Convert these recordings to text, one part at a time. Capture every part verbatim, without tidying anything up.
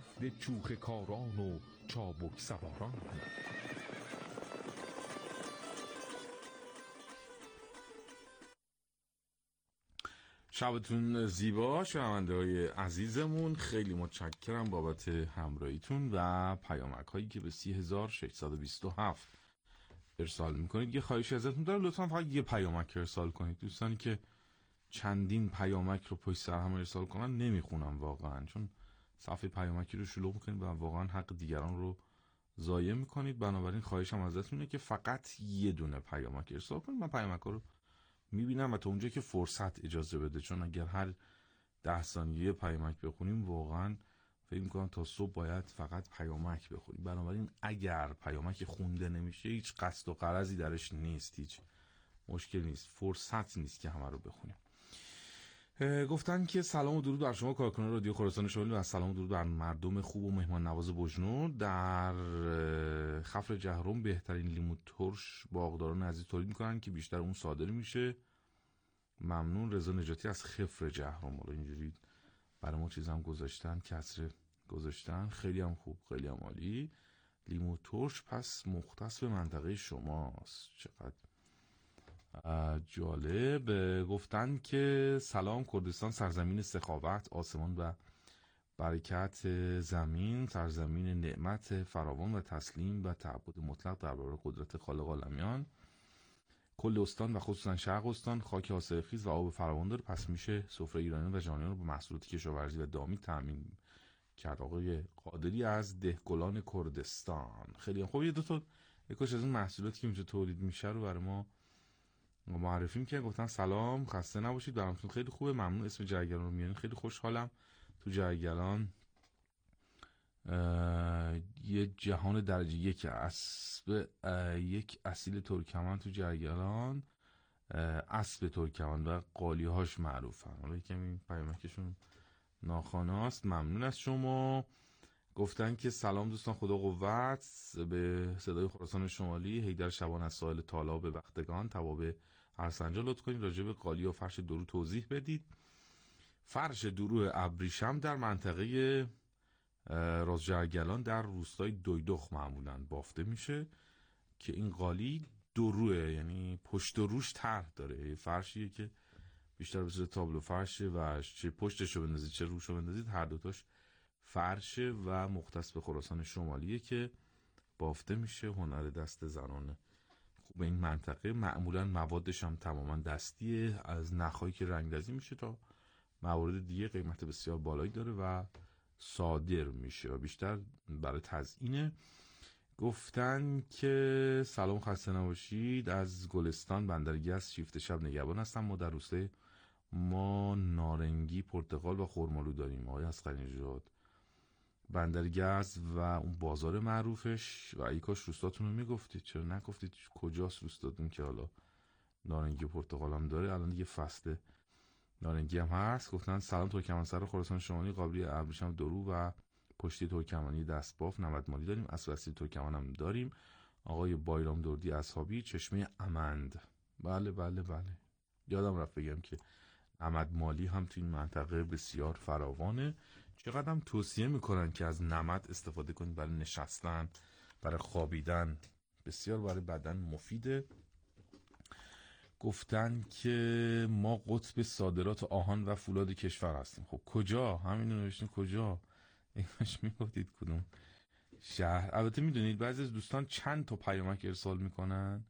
نفد چوخ کاران و چابک سواران. شبتون زیبا شنونده‌های عزیزمون، خیلی متشکرم بابت همراهیتون و پیامک هایی که به سی هزار و ششصد و بیست و هفت ارسال میکنید. یه خواهش ازتون دارم، لطفا فقط یه پیامک ارسال کنید. دوستانی که چندین پیامک رو پشت سر هم ارسال کنن نمیخونم واقعا، چون صفحه پیامکی رو شلوغ میکنید و واقعا حق دیگران رو ضایع میکنید. بنابراین خواهشم ازتون اینه که فقط یه دونه پیامک ارسال کنید. من پیامک ها رو میبینم و تا اونجایی که فرصت اجازه بده، چون اگر هر ده ثانیه پیامک بخونیم واقعا فکر میکنم تا صبح باید فقط پیامک بخونیم. بنابراین اگر پیامک خونده نمیشه هیچ قصد و غرضی درش نیست، هیچ مشکل نیست، فرصت نیست که همه رو بخونیم. گفتن که سلام و درود بر شما کارکنان رادیو خراسان شمالی و سلام و درود بر مردم خوب و مهمان نواز بجنور. در خفر جهرم بهترین لیمو ترش باغداران عزیز تولید میکنن که بیشتر اون صادر میشه. ممنون. رضا نجاتی از خفر جهرم. حالا اینجوری برای ما چیزام گذاشتن، کسر گذاشتن، خیلی هم خوب، خیلی هم عالی. لیمو ترش پس مختص به منطقه شماست، چقدر جالب. گفتن که سلام، کردستان سرزمین سخاوت، آسمان و برکت زمین، سرزمین نعمت فراوان و تسلیم و تعبد مطلق در برابر قدرت خالق عالمیان. کل استان و خصوصا شرق استان خاک حاصلخیز و آب فراوان داره، پس میشه سفره ایرانیان و جهانیان رو با محصولات کشاورزی و دامی تامین کرد. آقای قادری از دهگلان کردستان. خیلی خوب. یه دو تا یکوش از اون محصولاتی که اینجا تولید میشه رو برای ما معرفی میکنه. گفتن سلام، خسته نباشید، برامتون خیلی خوبه، ممنون. اسم جرگلان رو میارین، خیلی خوشحالم. تو جرگلان یه جهان درجه یک اسب، یک اصیل ترکمن تو جرگلان، اسب ترکمن و قالیهاش معروفن. حالا یکم این پیامکشون ناخواناست. ممنون از شما. گفتن که سلام دوستان، خدا قوت. به صدای خراسان شمالی، حیدر شبان از ساحل طالاب بختگان توابع ارسنجان لطف کنید راجع به قالی و فرش درو توضیح بدید. فرش درو ابریشم در منطقه رازجرگلان در روستای دویدخ معمولا بافته میشه که این قالی دروه، یعنی پشت و روش طرح داره. فرشیه که بیشتر به صورت تابلو فرشه و چه پشتشو بندازید چه روشو بندازید هر دوتاش فرشه و مختص به خراسان شمالیه که بافته میشه. هنر دست زنانه خوب این منطقه. معمولا موادش هم تماما دستیه، از نخایی که رنگرزی میشه تا موارد دیگه قیمت بسیار بالایی داره و صادر میشه و بیشتر برای تزیینه. گفتن که سلام، خسته نباشید. از گلستان بندرگس شیفت شب نگهبان هستم. ما در روستای ما نارنگی، پرتقال و خرمالو داریم. آقای اصغری نژاد. بندرگز و اون بازار معروفش و ای کاش روستاتون رو میگفتید، چرا نگفتید کجاست روستاتون که حالا نارنگی و پرتقال هم داره. الان دیگه فصل نارنگی هم هست. گفتن سلام، ترکمنسر خراسان شمالی، قابلی ابریشم درو و پشتی ترکمنی دستباف نمد مالی داریم. اصل اصلی ترکمن هم داریم. آقای بایرام دردی اصحابی، چشمه امند. بله بله بله، یادم رفت بگم که نمد مالی هم تو این منطقه بسیار فراوانه. چقدر هم توصیه میکنن که از نمد استفاده کنید برای نشستن، برای خوابیدن، بسیار برای بدن مفیده. گفتن که ما قطب صادرات آهن و فولاد کشور هستیم. خب کجا؟ همین رو نوشتین کجا؟ اینش میگفتید کدوم شهر. البته میدونید بعضی از دوستان چند تا پیامک ارسال میکنن،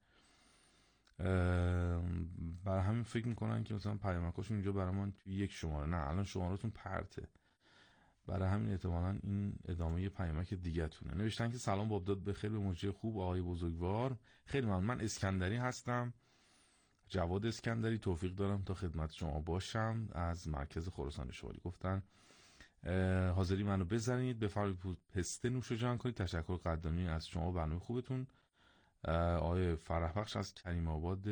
برای همین فکر میکنن که مثلا پیامکاشون اینجا برای من توی یک شماره. نه، الان شماراتون پرته، برای همین احتمالاً این ادامه پیامک دیگه تونه. نوشتن که سلام بابداد بخیر، به موجه خوب آقای بزرگوار. خیلی ممنون. من اسکندری هستم، جواد اسکندری. توفیق دارم تا خدمت شما باشم از مرکز خراسان شمالی. گفتن حاضری منو بزنید، بفرمایید پسته نوش جان کنید. تشکر قدردانی از شما، برنامه خوبتون. آقای فرح بخش از کریم آباد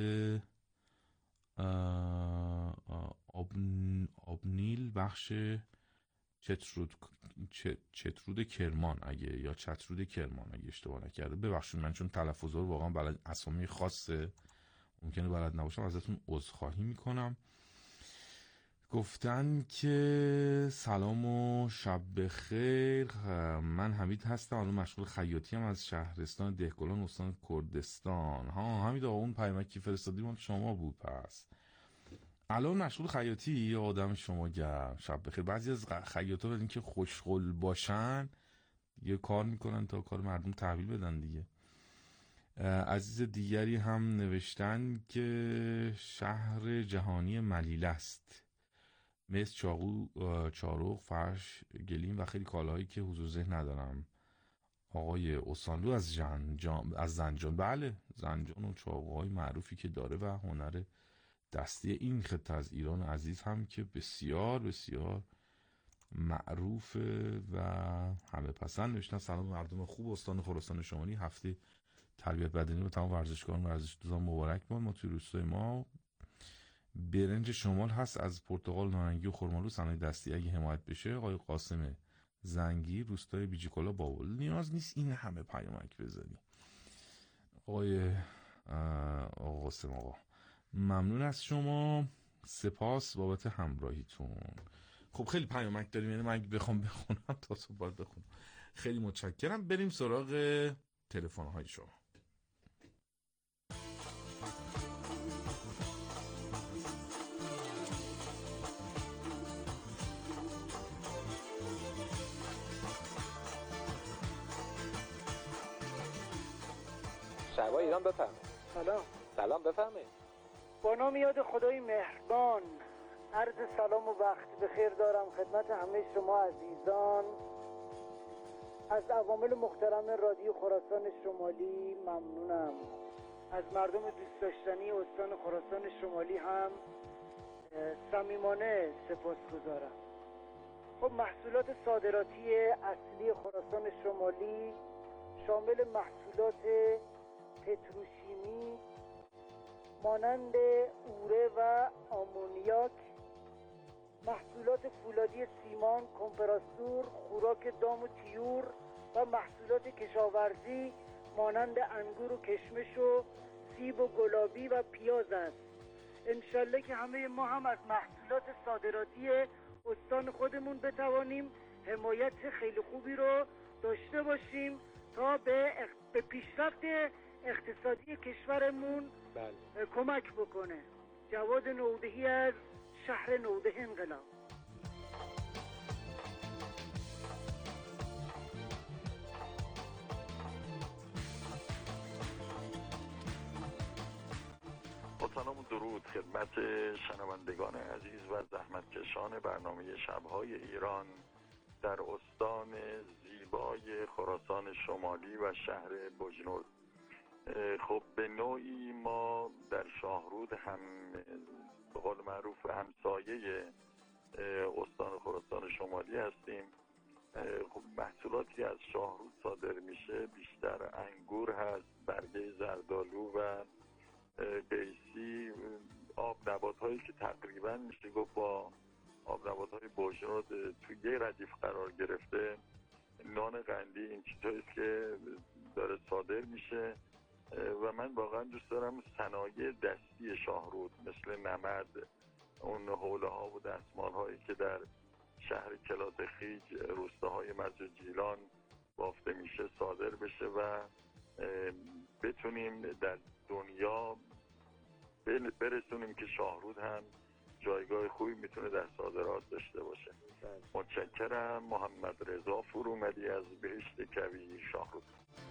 آبنیل بخش چترود چترود کرمان اگه یا چترود کرمان اگه اشتباه نکرده، ببخشید من چون تلفظ رو واقعا بلد، اسامی خاصه ممکنه بلد نباشم، ازتون عذرخواهی میکنم. گفتن که سلام و شب بخیر. من حمید هستم، الان مشغول خیاطی ام از شهرستان دهقلان استان کردستان. ها حمید آقا، اون پیامکی فرستادی مال شما بود. پس الان مشغول خیاطی یا آدم شما گرم. شب بخیر. بعضی از خیاطا برای اینکه خوشقل باشن یه کار میکنن تا کار مردم تحویل بدن دیگه. عزیز دیگری هم نوشتن که شهر جهانی ملیل است، مثل چاقو، چارق، فرش، گلیم و خیلی کالاهایی که حضور ذهن ندارم. آقای استانلو از زنجان. از زنجان بله، زنجان و چاقوهای معروفی که داره و هنر دستی این خطه از ایران عزیز هم که بسیار بسیار معروفه و همه پسند. نوشتن سلام مردم خوب استان خراسان شمالی، هفته تربیت بدنی به تمام ورزشکاران و ورزشدوزان مبارک باد. ما توی روستای ما برنج شمال هست از پرتقال، نارنگی و خرمالو، صنایع دستی اگه حمایت بشه. آقای قاسم زنگی، روستای بیجیکالا، بابل. نیاز نیست این همه پیامک بزنی آقای آقا قاسم. آقا ممنون از شما، سپاس بابت همراهیتون. خب خیلی پیامک داریم، یعنی من اگه بخوام بخونم تا صبح باید بخونم. خیلی متشکرم. بریم سراغ تلفن های شما. شهبای ایران بفرمایید. سلام. سلام بفرمایید. با نام یاد خدای مهربان عرض سلام و وقت بخیر دارم خدمت همه شما عزیزان. از عوامل محترم رادیو خراسان شمالی ممنونم. از مردم دوست داشتنی استان خراسان شمالی هم صمیمانه سپاسگزارم. خب محصولات صادراتی اصلی خراسان شمالی شامل محصولات پتروشیمی مانند اوره و آمونیاک، محصولات فولادی سیمان، کمپراسور، خوراک دام و تیور و محصولات کشاورزی مانند انگور و کشمش و سیب و گلابی و پیاز است. انشالله که همه ما هم از محصولات صادراتی استان خودمون بتوانیم حمایت خیلی خوبی رو داشته باشیم تا به, اخ... به پیشرفت اقتصادی کشورمون بله. کمک بکنه. جواد نودهی از شهر نوده انقلاب. با سلام و درود خدمت شنوندگان عزیز و زحمتکشان برنامه شب‌های ایران در استان زیبای خراسان شمالی و شهر بجنورد. خب به نوعی ما در شاهرود هم به قول معروف همسایه استان خراسان شمالی هستیم. خب محصولاتی از شاهرود صادر میشه، بیشتر انگور هست، برگه زردالو و قیسی، آب نبات هایی که تقریبا میشه گفت با آب نبات های بجنورد توی یه ردیف قرار گرفته. نان قندی، این چیزهاییست که داره صادر میشه و من واقعا دوست دارم صنایع دستی شاهرود مثل نمد، اون حوله ها و دستمال هایی که در شهر کلات خیج روستاهای مرج جیلان بافته میشه صادر بشه و بتونیم در دنیا برسونیم که شاهرود هم جایگاه خوبی میتونه در صادرات داشته باشه. متشکرم. محمد رضا فرومدی از بهشت کوی، شاهرود.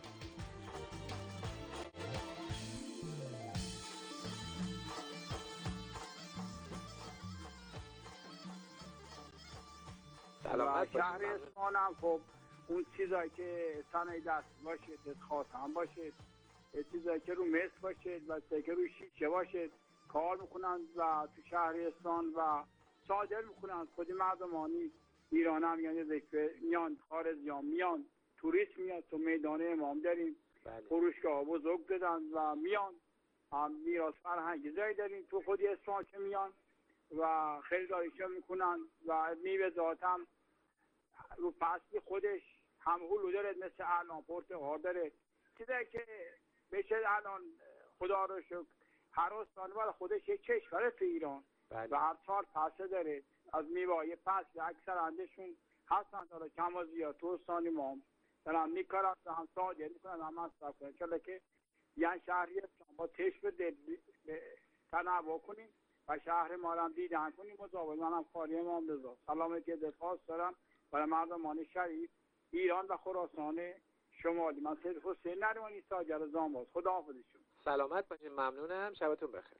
و شهر اصفهان هم خب اون چیزایی که صنایع دست باشه، خاص هم باشه، چیزایی که رو مس باشه و چیزایی که رو شیشه باشه کار میکنن و تو شهر اصفهان و صادر میکنن. خود مردمانی ایران هم یعنی میان خارج یا میان توریست میاد تو میدان امام داریم فروشگاه بزرگ دادن و میان هم میراث فرهنگی جایی داریم تو خود اصفهان که میان و خریداریشون میکنن و میوه ذات هم رو فصل خودش هم هلو داره، مثل الان پرتقال داره، چیزایی که بشه الان خدا رو شکر هر استان برای خودش یک کشوره تو ایران بله. و هر چهار فصل داره. از میوه فصل اکثر اندشون هستن داره کم و زیاد تو استان ما دارن میکارن هم صادر میکنن هم مصرف کنن، چون که یعنی شهری با چشم دل تنوع کنیم و شهر ما رو هم دیدن کنیم. مزاول منم خالی امام رضا سلامتی دلخواست دارم برای مردمان شریف ایران و خراسان شمالی. من سید حسین نریمانی ساجر زامباز. خدا حافظشون. سلامت باشین. ممنونم. شبتون بخیر.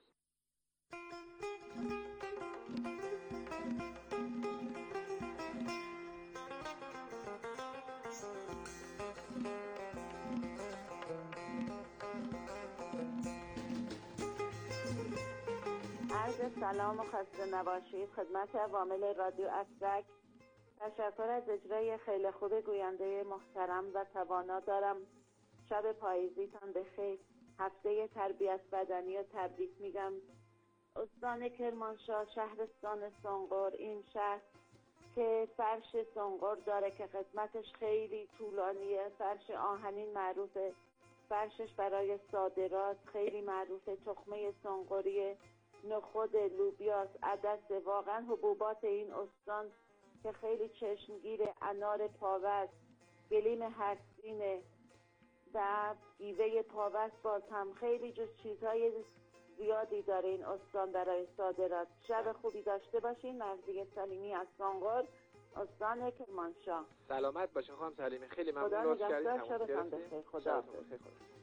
عرض سلام و خسته نباشید خدمت عوامل رادیو اسرک. تشکر از اجرای خیلی خوب گوینده محترم و توانا دارم. شب پاییزیتان بخیر. هفته تربیت بدنی و تبریک میگم. استان کرمانشاه شهرستان سنقر، این شهر که فرش سنقر داره که خدمتش خیلی طولانیه، فرش آهنین معروفه، فرشش برای صادرات خیلی معروفه، تخمه سنقریه، نخود، لوبیاس، عدس، واقعا حبوبات این استان که خیلی چشمگیره، انار پاوست، گلیم هرسینه و گیوه پاوست باز هم خیلی جز چیزهای زیادی داره این استان برای صادرات. شب خوبی داشته باشین. مرضیه سلیمی از سنقر، استان کرمانشاه. سلامت باشین خانم سلیمی. خیلی ممنون. خدا لطف کردید. نگهدار. شبتون بخیر. خدا حافظ.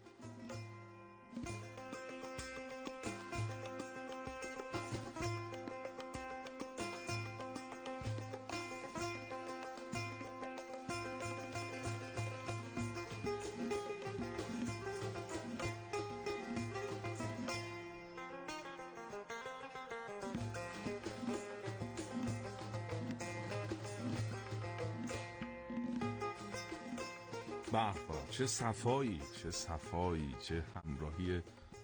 به چه صفایی، چه صفایی، چه همراهی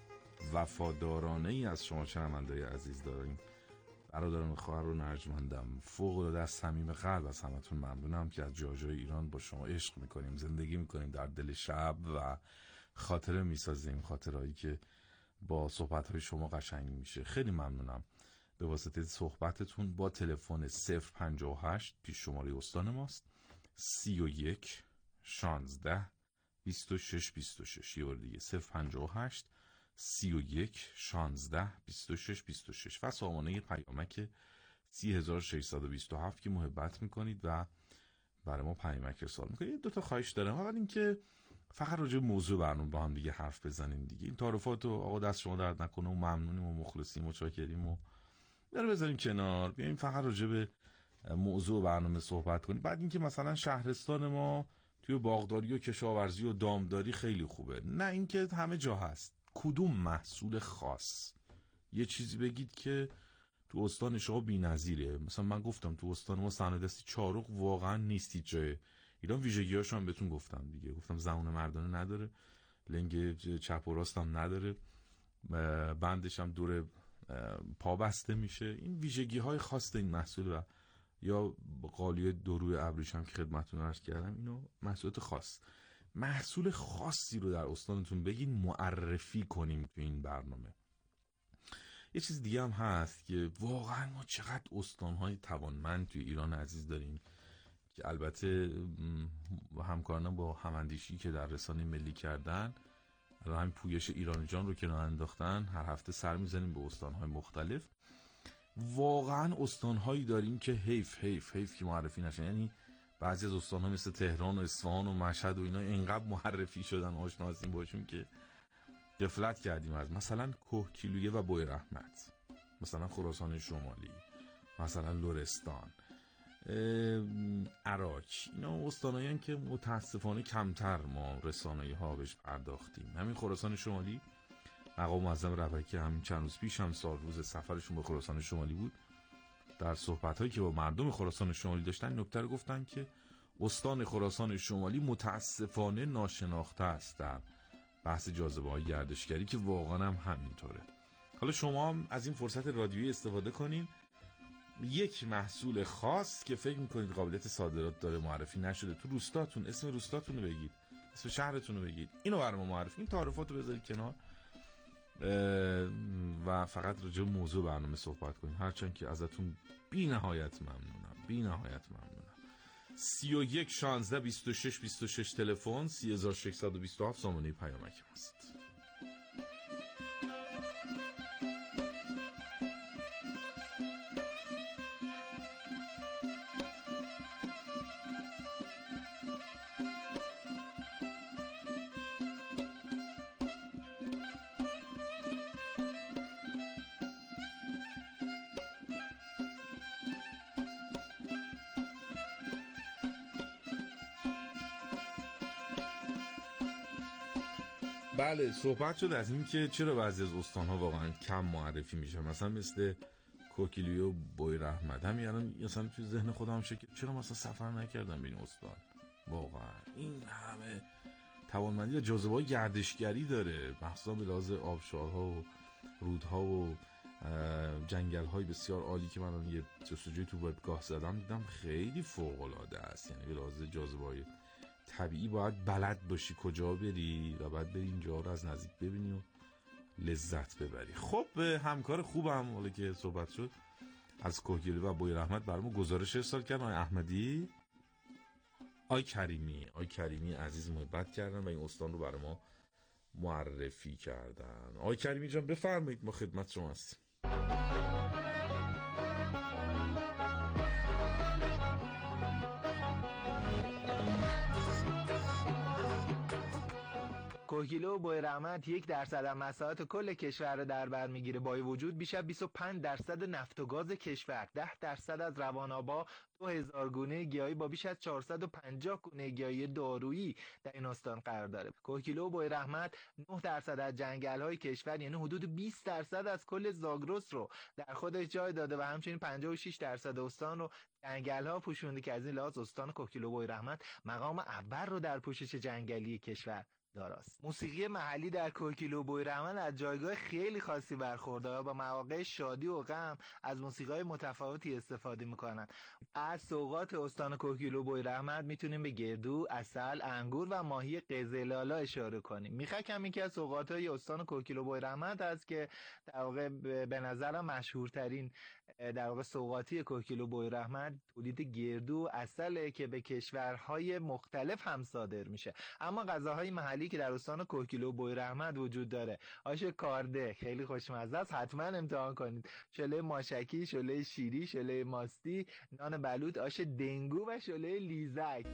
وفادارانه ای از شما شنونده‌ی عزیز داریم. برادران خواهر و ارجمندم، فوق‌العاده از صمیم قلب از همتون ممنونم که از جای جای ایران با شما عشق میکنیم، زندگی میکنیم در دل شب و خاطره میسازیم، خاطرهایی که با صحبت‌های شما قشنگ میشه. خیلی ممنونم به واسطه صحبتتون با تلفن صفر پنجاه و هشت پیش شماره استان ماست سی و یک شانزده بیست و شش بیست و شش. یه بار دیگه صفر پنجاه و هشت سی و یک شانزده بیست و شش بیست و شش و سامانه پیامک سی هزار و ششصد و بیست و هفت که محبت میکنید و برای ما پیامک ارسال میکنید. دو تا خواهش دارم. اول اینکه فقط راجع به موضوع برنامه با هم دیگه حرف بزنیم دیگه. این تعارفات و آقا دست شما درد نکنه و ممنونیم و مخلصیم و چاکریم و برو بذاریم کنار، بیایم فقط راجع به موضوع برنامه صحبت کنیم. بعد اینکه مثلا شهرستان ما توی باغداری و کشاورزی و دامداری خیلی خوبه، نه اینکه همه جا هست. کدوم محصول خاص یه چیزی بگید که تو استان شما بی‌نظیره. مثلا من گفتم تو استان ما صنایع‌دستی چارق واقعا نیستی جای ایران. ویژگی‌هاشو هم بهتون گفتم دیگه. گفتم زمان مردانه نداره، لنگ چپ و راست هم نداره، بندش هم دور پا بسته میشه. این ویژگی‌های خاص این محصول و یا قالیه دروی ابریشم هم که خدمتتون عرض کردم، اینو محصولات خاص. محصول خاصی رو در استانتون بگین، معرفی کنیم تو این برنامه. یه چیز دیگه هم هست که واقعا ما چقدر استانهای توانمند توی ایران عزیز داریم که البته همکارانم با هماندیشی که در رسانه ملی کردن الان همین پویش ایران جان رو کنار انداختن، هر هفته سر میزنیم به استانهای مختلف. واقعا استانهایی داریم که حیف حیف حیف که معرفی نشن. یعنی بعضی از استانها مثل تهران و اصفهان و مشهد و اینا اینقدر معرفی شدن آشنا هستیم باشون که غفلت کردیم از مثلا کوهگیلویه و بوی رحمت، مثلا خراسان شمالی، مثلا لرستان، عراق. اینا استانایی که متاسفانه کمتر ما رسانه‌ای ها بهش پرداختیم. همین خراسان شمالی، مقام معظم رهبری که همین چند روز پیش هم سال روز سفرشون به خراسان شمالی بود، در صحبت‌هایی که با مردم خراسان شمالی داشتن نکته رو گفتن که استان خراسان شمالی متاسفانه ناشناخته است در بحث جاذبه‌های گردشگری، که واقعا هم همینطوره. حالا شما هم از این فرصت رادیویی استفاده کنین، یک محصول خاص که فکر می‌کنید قابلیت صادرات داره معرفی نشده تو روستاتون، اسم روستاتون رو بگید، اسم شهرتون رو بگید، اینو برام معرفی. این تعارفات رو بذارید کنار، و فقط راجع به موضوع برنامه صحبت کنیم، هرچند که ازتون بی نهایت ممنونم، بی نهایت ممنونم. سی و یک شانزده بیست و شش بیست و شش تلفن، سی هزار و ششصد و بیست و هفت سامانه پیامک هست. بله، صحبت شد از این که چرا بعضی از استان‌ها واقعا کم معرفی میشه، مثلا مثل کوکیلوی و بویراحمد. همین الان مثلا توی ذهن خودم میشه که چرا مثلا سفر نکردم به این استان. واقعا این همه توانمندی و جاذبه‌های گردشگری داره، مخصوصا به لحاظ آبشارها و رودها و جنگل‌های بسیار عالی که من یه جستجوی تو وبگاه زدم دیدم خیلی فوق‌العاده است. یعنی به لحاظ جاذبه‌های طبیعی باید بلد باشی کجا بری و بعد بری اینجا رو از نزدیک ببینی و لذت ببری. خب به همکار خوبم حالا که صحبت شد از کوکیلو و بویراحمد برامو گزارش ارسال کردن آقای احمدی، آقای کریمی، آقای کریمی عزیز محبت کردن و این استان رو برای ما معرفی کردن. آقای کریمی جان بفرمایید، ما خدمت شما هستیم. کوکیلو و بویراحمد یک درصد از مساحت کل کشور رو در بر میگیره، با وجود بیش از بیست و پنج درصد نفت و گاز کشور، ده درصد از روان‌آبا، دو هزار گونه گیاهی با بیش از چهارصد و پنجاه گونه گیاهی دارویی در این استان قرار داره. کوکیلو و بویراحمد نه درصد از جنگل‌های کشور، یعنی حدود بیست درصد از کل زاگرس رو در خودش جای داده و همچنین پنجاه و شش درصد استان رو جنگل‌ها پوشونده که از این لحاظ استان کوکیلو و بویراحمد مقام اول رو در پوشش جنگلی کشور داراست. موسیقی محلی در کوکیلو و بویراحمد از جایگاه خیلی خاصی برخورداره و با مواقع شادی و غم از موسیقی‌های متفاوتی استفاده می‌کنند. از سوغات استان کوکیلو و بویراحمد میتونیم به گردو، عسل، انگور و ماهی قزلالا اشاره کنیم. میخک هم یکی از سوغات‌های استان کوکیلو و بویراحمد است که در واقع به نظرم مشهورترین در واقع سوغاتی کوکیلو و بویراحمد تولید گردو و عسل که به کشورهای مختلف هم صادر میشه. اما غذاهای محلی که در استان کوکیلو و بویراحمد وجود داره، آش کارده خیلی خوشمزه است، حتما امتحان کنید. شله ماشکی، شله شیری، شله ماستی، نان بلوط، آش دنگو و شله لیزک.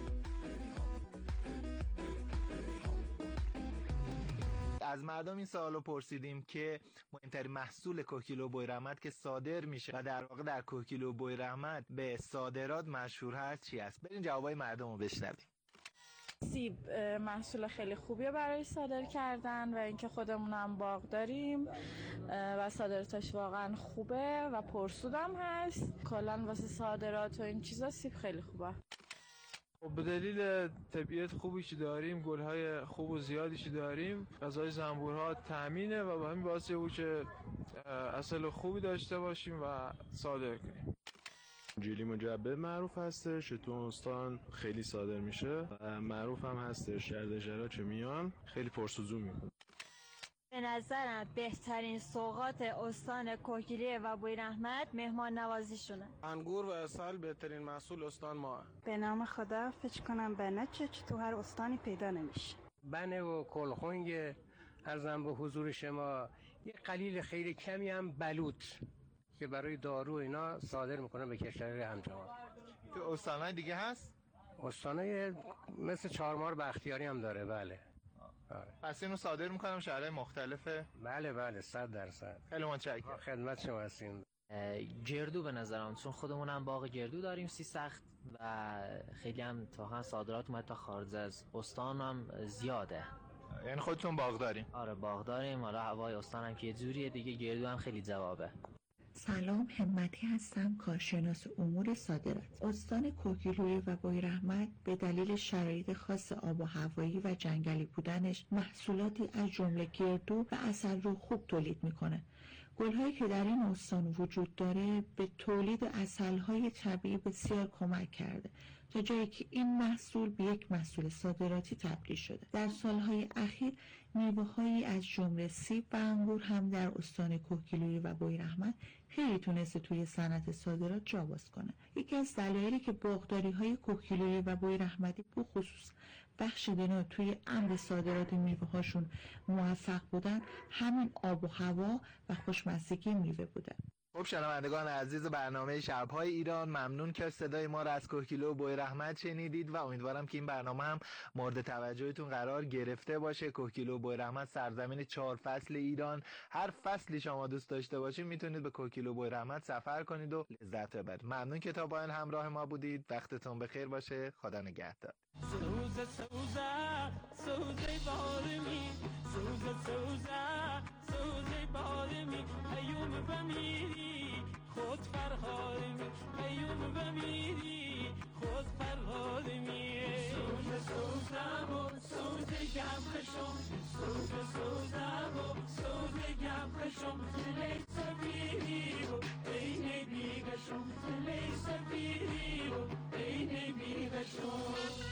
از مردم این سوالو پرسیدیم که مهمترین محصول کوکیلو و بویراحمد که صادر میشه و در واقع در کوکیلو و بویراحمد به صادرات مشهور هست چی است؟ بریم جوابای مردم رو بشنویم. سیب محصول خیلی خوبیه برای صادر کردن و اینکه خودمون هم باغ داریم و صادراتش واقعا خوبه و پرسودم هست. کلا واسه صادرات و این چیزا سیب خیلی خوبه. به دلیل طبیعت خوبیشی داریم، گلهای خوب و زیادیشی داریم، غذای زنبورها تامینه و به همین باعث بود که اصل خوبی داشته باشیم و صادر کنیم. جیلی مجبه معروف هستش، تو استان خیلی صادر میشه، معروف هم هستش، گردشگرا چه میان خیلی پرسوزو میکنه. به نظرم بهترین سوغات استان کوکیلو و بویراحمد مهمان نوازیشونه. انگور و عسل بهترین محصول استان ما. به نام خدا فکر کنم بنه چه تو هر استانی پیدا نمیشه. بنه و کلخنگ ارزم به حضور شما، یه قلیل خیلی کمی هم بلوط که برای دارو اینا صادر میکنن به کشورهای همجوار. تو استانهای دیگه هست؟ استانهای مثل چهارمار بختیاری هم داره. بله. آره. پس اینو صادر میکنم شهرهای مختلفه؟ بله بله صد درصد. خیلی متشکرم. خدمت شما هستیم. گردو به نظرم، چون خودمون هم باغ گردو داریم سی سخت و خیلی هم تا صادرات اومد تا خارج از استان هم زیاده. یعنی خودتون باغ داریم؟ آره باغ داریم. حالا هوای استان هم که جوریه دیگه، گردو هم خیلی جوابه. سلام، همتی هستم، کارشناس امور صادرات. استان کوکیلو و بویراحمد به دلیل شرایط خاص آب و هوایی و جنگلی بودنش محصولاتی از جمله گردو و عسل رو خوب تولید میکنه. گل‌هایی که در این استان وجود داره به تولید عسل‌های طبیعی بسیار کمک کرده تا جایی که این محصول به یک محصول صادراتی تبدیل شده. در سالهای اخیر میوه‌هایی از جمله سیب و انگور هم در استان کوهگیلویی و بویراحمد خیلی تونسته توی صنعت صادرات جا باز کنه. یکی از دلایلی که باغداری‌های کوهگیلویی و بویراحمدی به خصوص بخش دنا توی امر صادرات میوه‌هاشون موفق بودن همین آب و هوا و خوشمزگی میوه بوده. خب شنوندگان عزیز برنامه شب‌های ایران، ممنون که صدای ما را از کوهگیلو و بویراحمد شنیدید و امیدوارم که این برنامه هم مورد توجهتون قرار گرفته باشه. کوهگیلو و بویراحمد سرزمین چهار فصل ایران، هر فصلی شما دوست داشته باشید میتونید به کوهگیلو و بویراحمد سفر کنید و لذت ببرید. ممنون که تا پایان همراه ما بودید. وقتتون بخیر باشه. خدا نگهدار. سوزه سوزه سوزه بارمی سوزه سوزه سوزه بارمی ایوم بمیری خود فرهادمی ایوم بمیری خود فرهادمی سوزه سوزه و سوزه گم خشم سوزه سوزه و سوزه گم خشم سلی سفیری و اینه بیگشم سلی سفیری و اینه بیگشم.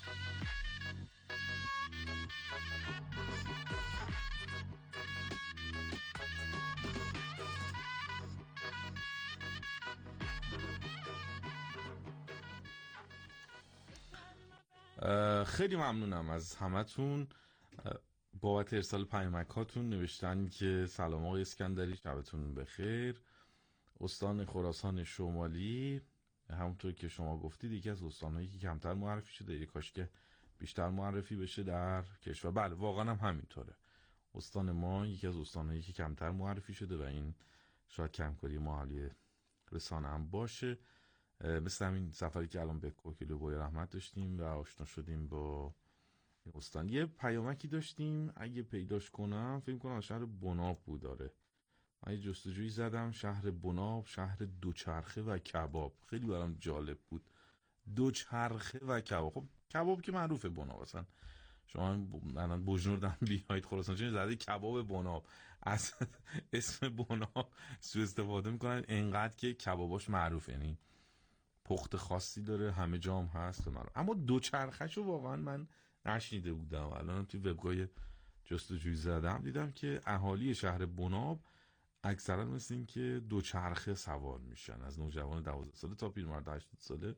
خیلی ممنونم از همتون بابت ارسال پیامکاتون. نوشتن که سلام آقای اسکندری، شبتون بخیر. استان خراسان شمالی همونطور که شما گفتید یکی از استان‌هایی که کمتر معرفی شده، یک کاش که بیشتر معرفی بشه در کشور. بله واقعا هم همینطوره. استان ما یکی از استان‌هایی که کمتر معرفی شده و این شاید کمکاری مالی رسانه هم باشه. مثل همین سفری که الان به کوهگیلو و بویراحمد داشتیم و آشنا شدیم با استان. یه پیامکی داشتیم اگه پیداش کنم فکر کنم شهر بناب بود. داره من یه جستجویی زدم، شهر بناب، شهر دوچرخه و کباب. خیلی برام جالب بود، دوچرخه و کباب. خب کباب که معروفه بناب، اصلا شما الان بجنوردن بیاید خراسان چه زده کباب بناب، از اسم بناب سوء استفاده میکنن انقدر که کباباش معروفه، یعنی پخت خاصی داره، همه جام هست من. اما دوچرخه‌شو واقعا من نشنیده بودم. الان توی وبگاه جستجویی زدم دیدم که اهالی شهر بناب اکثرا مثل این که دوچرخه سوار میشن، از نوجوان دوازده ساله تا پیرمرد هشتاد ساله.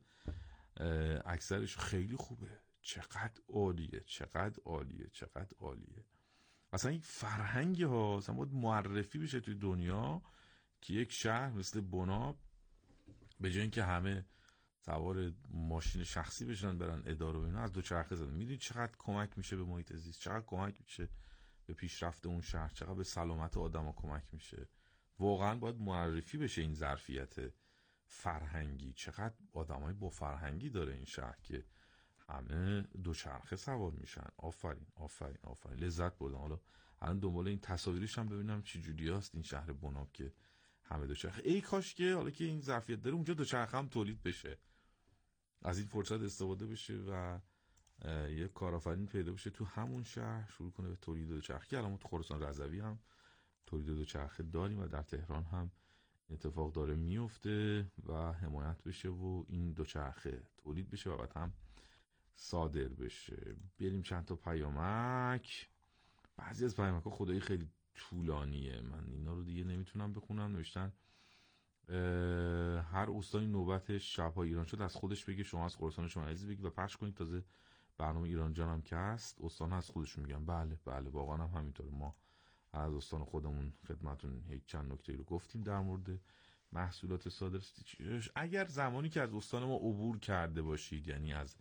اکثرش خیلی خوبه. چقدر عالیه، چقدر عالیه، چقدر عالیه. اصلا این فرهنگی ها اصلا باید معرفی بشه توی دنیا که یک شهر مثل بناب به جای اینکه همه سوار ماشین شخصی بشن برن اداره و اینا، از دوچرخه زدن. میدونید چقدر کمک میشه به محیط زیست، چقدر کمک میشه به پیشرفت اون شهر، چقدر به سلامت آدما کمک میشه. واقعا باید معرفی بشه این ظرفیت فرهنگی. چقدر آدمای با فرهنگی داره این شهر که همه دوچرخه سوار میشن. آفرین آفرین آفرین، لذت بردم. حالا الان دنبال این تصاویرش هم ببینم چه جوریاست این شهر بناب که همه دوچرخه. ای کاش که حالا که این ظرفیت داره اونجا دوچرخه هم تولید بشه، از این فرصت استفاده بشه و یه کارآفرین پیدا بشه تو همون شهر شروع کنه به تولید دوچرخه. که الان تو خراسان رضوی هم تولید دوچرخه داریم و در تهران هم اتفاق داره میفته و حمایت بشه و این دوچرخه تولید بشه و بعد هم صادر بشه. بریم چند تا پیامک. بعضی از پیامک ها خدایی خیلی طولانیه، من اینا رو دیگه نمیتونم بخونم. نوشتن هر استانی نوبت شب‌های ایران شد از خودش بگه، شما از خراسان شما عزیز بگید و پخش کنید. تازه برنامه ایران جان هم که هست استان از خودشون میگن. بله بله واقعا هم همینطوره. ما از استان خودمون خدمتون هیچ چند نکته رو گفتیم در مورد محصولات صادر. اگر زمانی که از استان ما عبور کرده باشید، یعنی از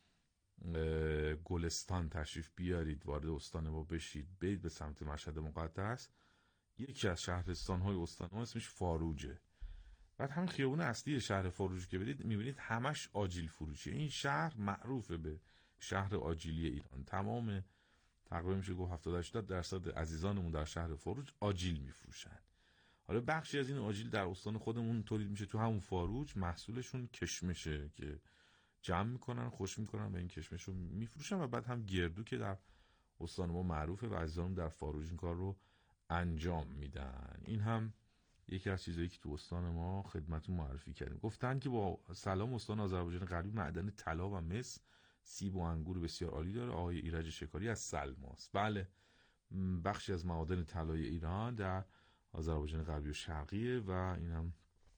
گلستان تشریف بیارید وارد استان ما بشید، برید به سمت مشهد مقدس، یکی از شهرستان‌های استان ما اسمش فاروجه. بعد همین خیابون اصلی شهر فاروج که برید میبینید همش آجیل فروشیه. این شهر معروفه به شهر آجیلی ایران. تمام تقریبا میشه گفت هفتاد هشتاد درصد عزیزانمون در شهر فاروج آجیل میفروشن. حالا بخشی از این آجیل در استان خودمون تولید میشه تو همون فاروج. محصولشون کشمشه که جمع میکنن، خوش میکنن و این کشمش رو میفروشن. و بعد هم گردو که در استان ما معروفه و عزیزانمون در فاروج این کار رو انجام میدن. این هم یکی از چیزایی که تو استان ما خدمتتون معرفی کردیم. گفتن که با سلام استان آذربایجان غربی معدن طلا و مس، سیب و انگور بسیار عالی داره. آقای ایرج شکاری از سلماست. بله، بخشی از معادن طلای ایران در آذربایجان غربی و شرقیه و اینم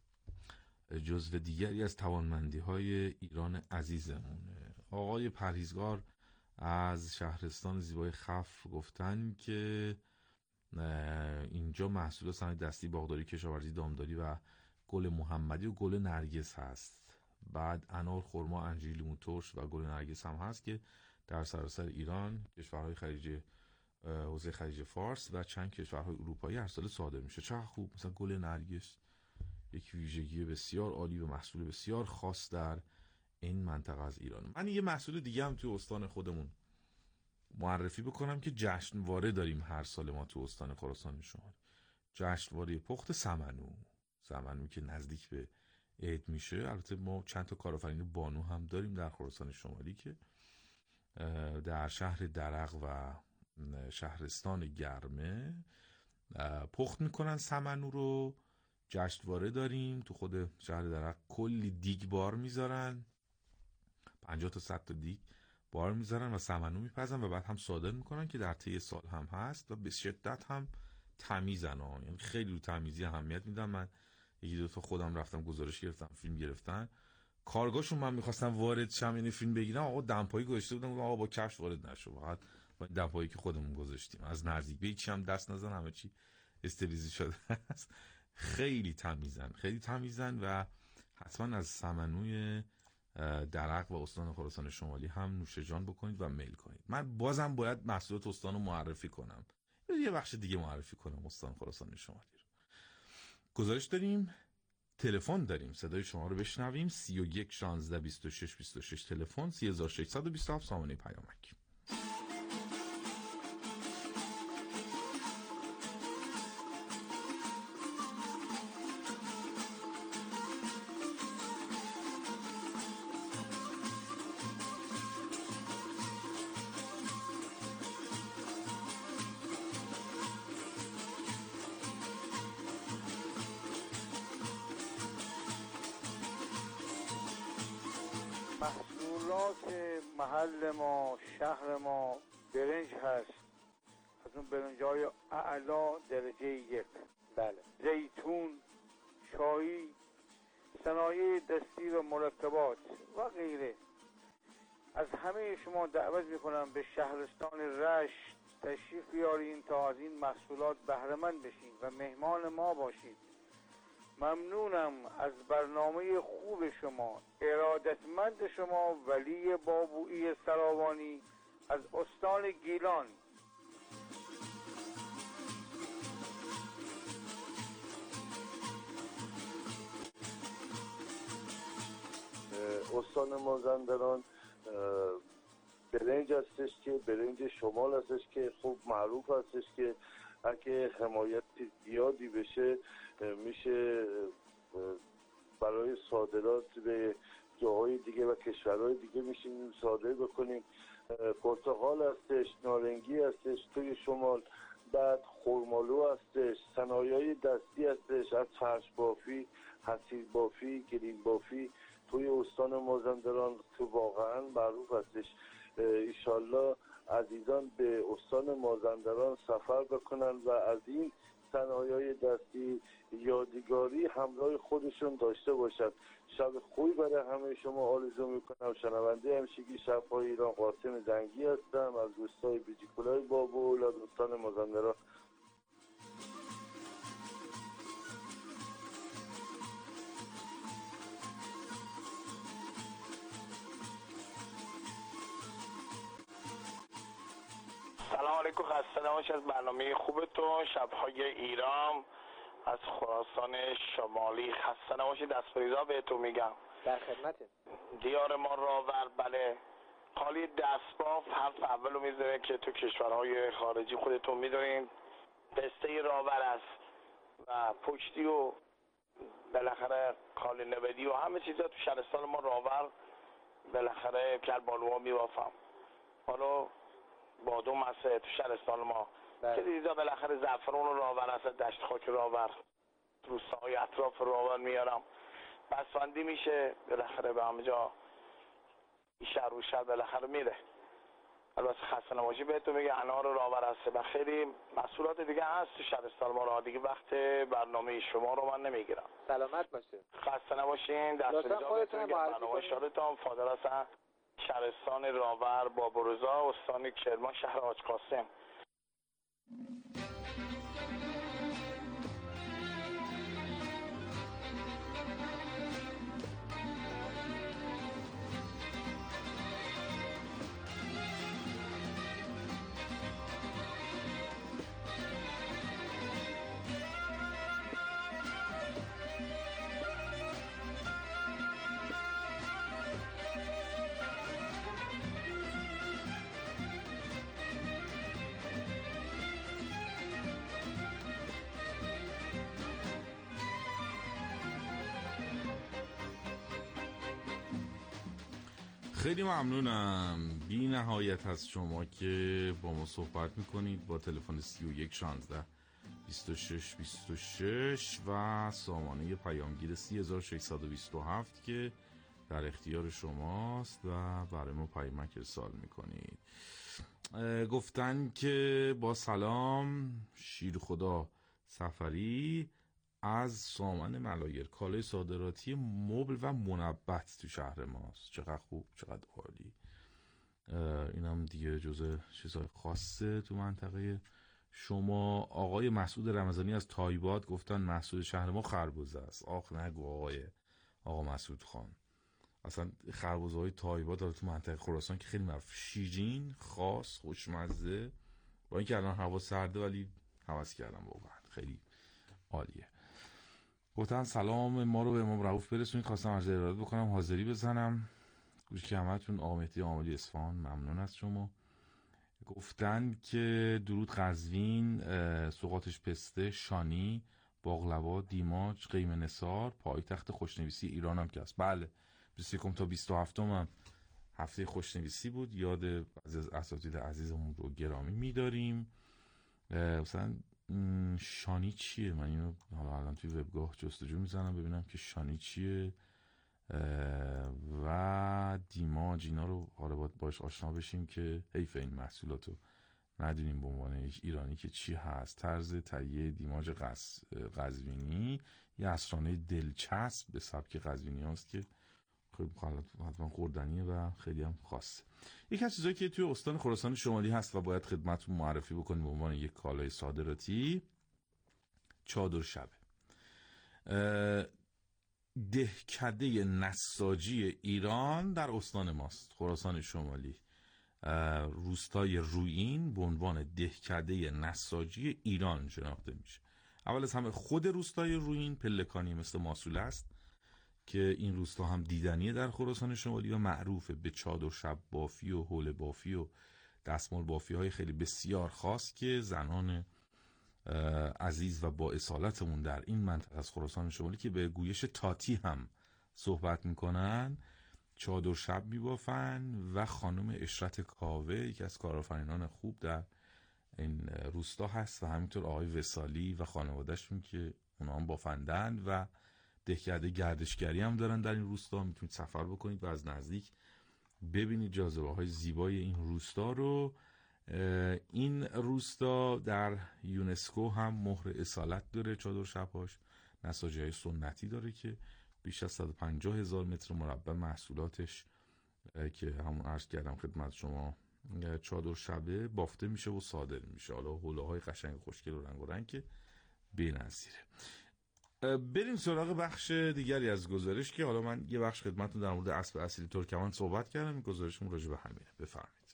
جزو دیگری از توانمندی‌های ایران عزیزمونه. آقای پرهیزگار از شهرستان زیبای خف گفتن که اینجا محصول صنایع دستی، باغداری، کشاورزی، دامداری و گل محمدی و گل نرگس هست. بعد انار، خرما، انجیر، لیمو ترش و گل نرگس هم هست که در سراسر ایران، کشورهای خلیج حوزه خلیج فارس و چند کشورهای اروپایی هر سال صادر میشه. چقدر خوب. مثلا گل نرگس یک ویژگی بسیار عالی و محصول بسیار خاص در این منطقه از ایران. من یه محصول دیگه هم توی استان خودمون معرفی بکنم که جشنواره داریم هر سال ما تو استان خراسان شمالی. جشنواره پخت سمنو. سمنو که نزدیک به عید میشه. البته ما چند تا کارآفرین بانو هم داریم در خراسان شمالی که در شهر درق و شهرستان گرمه پخت میکنن سمنو رو. جشنواره داریم تو خود شهر درق. کلی دیگ بار میذارن، پنجاه تا صد تا دیگ بار میذارن و سمنو میپزن و بعد هم صادر میکنن که در طی سال هم هست و به شدت هم تمیزن ها. یعنی خیلی رو تمیزی اهمیت میدم. من یکی دو تا خودم رفتم گزارش گرفتم، فیلم گرفتن. کارگاهشون من میخواستم وارد شم یعنی فیلم بگیرم، آقا دمپایی گذاشته بودم، آقا با کفش وارد نشو، فقط با دمپایی که خودمون گذاشتیم از نزدیک به هیچ هم دست نزن، همه چی استریلیزی شده است. خیلی تمیزن، خیلی تمیزن و حتما از سمنوی درق و استان خراسان شمالی هم نوش جان بکنید و میل کنید. من بازم باید محصولات استان رو معرفی کنم، یه بخش دیگه معرفی کنم استان خراسان شمالی رو. گزارش داریم، تلفن داریم، صدای شما رو بشنویم. سی و یک شانزده بیست و شش بیست و شش تلفن، سی هزار و ششصد و بیست و هفت سامانه پیامک. محصولات محل ما، شهر ما برنج هست، از اون برنج های اعلا درجه یک. بله. زیتون، چای، صنایع دستی و مرکبات و غیره. از همه شما دعوت میکنم به شهرستان رشت تشریف بیارین تا از این محصولات بهره مند بشین و مهمان ما باشید. ممنونم از برنامه خوب شما. ارادتمند شما، ولی بابویی سراوانی از استان گیلان. استان مازندران برنج هستش که برنج شمال هستش که خوب معروف هستش که اگه حمایت زیادی بشه میشه برای صادرات به جاهای دیگه و کشورهای دیگه میشیم صادر بکنیم. پرتقال هستش، نارنگی هستش توی شمال، بعد خرمالو هستش، صنایع دستی هستش، از فرش بافی، حصیر بافی، گلیم بافی توی استان مازندران تو واقعا معروف هستش. ایشالله عزیزان به استان مازندران سفر بکنن و از این صنایع دستی یادگاری همراه خودشون داشته باشد. شب خوبی برای همه شما آرزو میکنم. شنونده همشگی شب‌های ایران قاسم زنگی هستم از روستای بیجیکولای بابول از استان مازندران. سلام علیکم، خسته نباشید از برنامه خوبتون. شب‌های ایران از خراسان شمالی، خسته نباشید. دست‌فریزا بهتون میگم. در خدمتیم. دیار ما راور، بله، خالی دستباف حرف اولو میذاره که تو کشورهای خارجی خودتون میدونین پسته راور است و پشتی و بالاخره خالی نبدی و همه چیزا تو شهرستان ما راور بالاخره کربالوها میبافم. حالا بادوم هست تو شهرستان ما که دیده بالاخره زعفرون و راور هست، دشت خاک راور. روستاهای اطراف راور میارم، بسفندی میشه بالاخره به همه جا، این شهر رو شهر بالاخره میره. البته خسته نباشی بهتون میگه انار راور هست و خیلی محصولات دیگه هست تو شهرستان ما. را دیگه وقت برنامه شما رو من نمیگیرم. سلامت باشید. خسته نباشین. دست لطفا بهتون میگه. برنامه شادتان. فاضل حسن، شهرستان راور، بابرزا، استان کرمان، شهر حاج قاسم. خیلی ممنونم بی نهایت از شما که با ما صحبت میکنید با تلفن سی و یک شانزده بیست و شش بیست و شش و سامانه پیامگیر سی هزار و ششصد و بیست و هفت که در اختیار شماست و برای ما پیامک ارسال میکنید. گفتن که با سلام، شیر خدا سفری از سامن ملایر، کالای صادراتی مبل و منبت تو شهر ماست. چقدر خوب، چقدر عالی. اینم دیگه جزء چیزای خاصه تو منطقه شما. آقای مسعود رمضانی از تایباد گفتن محصول شهر ما خربزه است. آخ نگو آقای آقا مسعود خان، اصلا خربزه های تایباد داره تو منطقه خراسان که خیلی معروف، شیرین، خاص، خوشمزه، با اینکه الان هوا سرده ولی هوس کردم واقعا خیلی عالیه. گفتن سلام ما رو به امام رؤوف برسونید، خواستم عرض ارادت بکنم، حاضری بزنم. گوش که همتون آقا مهدی عاملی اصفهان، ممنون از شما. گفتن که درود قزوین، سوغاتش پسته، شانی، باقلوا، دیماج، قیم نثار، پایتخت خوشنویسی ایران هم که است. بله، بیست و یک تا بیست و هفت هم هفته خوشنویسی بود. یاد از اساتید عزیزمون رو گرامی می‌داریم. مثلا شانی چیه؟ من اینو حالا الان توی وبگاه جستجو میزنم ببینم که شانی چیه و دیماج، اینا رو حالا باید باش آشنا بشیم که حیف این محصولاتو ندونیم به عنوان یک ایرانی که چی هست. طرز تهیه دیماج قزوینی یه اسرانه دلچسب به سبک قزوینی هست که خیلی حتما خوردنیه و خیلی هم خاصه. یکی از چیزایی که توی استان خراسان شمالی هست و باید خدمتتون معرفی بکنیم به عنوان یک کالای صادراتی، چادر شبه. دهکده نساجی ایران در استان ماست، خراسان شمالی. روستای رویین به عنوان دهکده نساجی ایران شناخته میشه. اول از همه خود روستای رویین پلکانی مثل ماسول است که این روستا هم دیدنیه در خراسان شمالی و معروفه به چادر شب بافی و حوله بافی و دستمال بافی های خیلی بسیار خاص که زنان عزیز و با اصالتمون در این منطقه از خراسان شمالی که به گویش تاتی هم صحبت میکنن چادر شب میبافن و خانم اشرت کاوه یکی از کارآفرینان خوب در این روستا هست و همینطور آقای وصالی و خانوادهشون که اونا هم بافندن و دهکده گردشگری هم دارن در این روستا. میتونید سفر بکنید و از نزدیک ببینید جاذبه های زیبای این روستا رو. این روستا در یونسکو هم مهر اصالت داره. چادر شب‌هاش نساجی های سنتی داره که بیش از صد و پنجاه هزار متر مربع محصولاتش که همون عرض کردم خدمت شما چادر شبه بافته میشه و صادر میشه. حالا حوله های قشنگ خوشگل و رنگ و رنگ که بی‌نظیره. بریم سراغ بخش دیگری از گزارش که حالا من یه بخش خدمتتون در مورد اسب اصیل ترکمن صحبت کردم. این گزارشمون راجع به همینه. بفرمایید.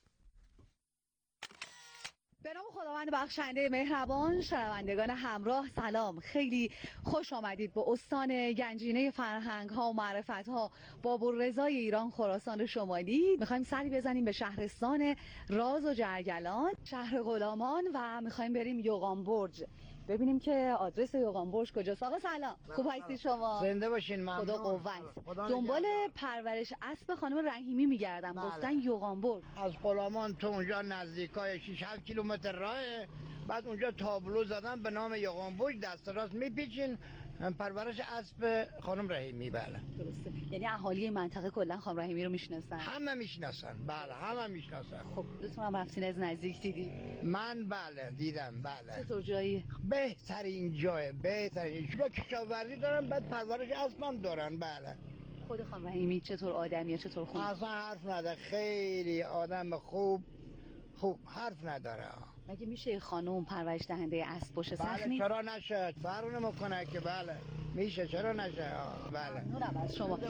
به نام خداوند بخشنده مهربان، شنوندگان همراه سلام، خیلی خوش آمدید به استان گنجینه فرهنگ ها و معرفت ها بابررضای ایران خراسان شمالی. میخوایم سری بزنیم به شهرستان راز و جرگلان، شهر غلامان و میخوایم بریم یوغان برج ببینیم که آدرس یوغان برج کجاست. آقا سلام، خوب هستی شما؟ زنده باشین. ممنون. خدا قوت. دنبال پرورش اسب خانم رحیمی میگردم. بله. گفتن یوغان برج از غلامان تو اونجا نزدیکای شش هفت کیلومتر راهه. بعد اونجا تابلو زدن به نام یوغان برج، دست راست میپیچین پرورش اسب خانم رحیمی. بله درسته. یعنی اهالی این منطقه کلا خانم رحیمی رو میشناسن؟ همه میشناسن. بله همه میشناسن. خب دوستون هم رفتین از نزدیک دیدی؟ من بله دیدم. بله چطور جایی؟ بهترین جای بهترین جای کشاورزی دارن، بعد پرورش اسبم دارن. بله. خود خانم رحیمی چطور آدمیه، چطور خوب؟ اصلا حرف نداره، خیلی آدم خوب خوب حرف نداره. مگه میشه خانم پرورش دهنده اسب باشه؟ سخت بله نیست؟ چرا نشه، فرق نمیکنه که. بله میشه، چرا نشه. بله ممنونم از شما.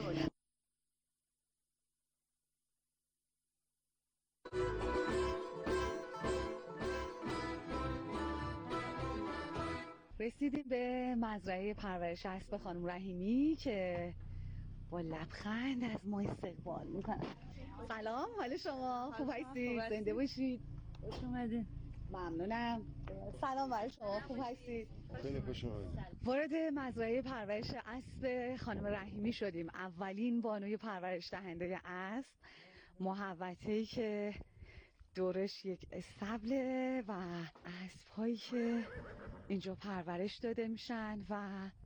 رسیدیم به مزرعه پرورش اسب خانم رحیمی که با لبخند از ما استقبال میکنن. سلام، حال شما خوب هستید؟ زنده باشید. خوش اومدین. ممنونم. سلام برای شما، خوب هستید؟ خیلی خوش اومدید. وارد مزرعه پرورش اسب خانم رحیمی شدیم. اولین بانوی پرورش دهنده اسب، محوطه‌ای که دورش یک استبله و اسب‌هایی که اینجا پرورش داده میشن و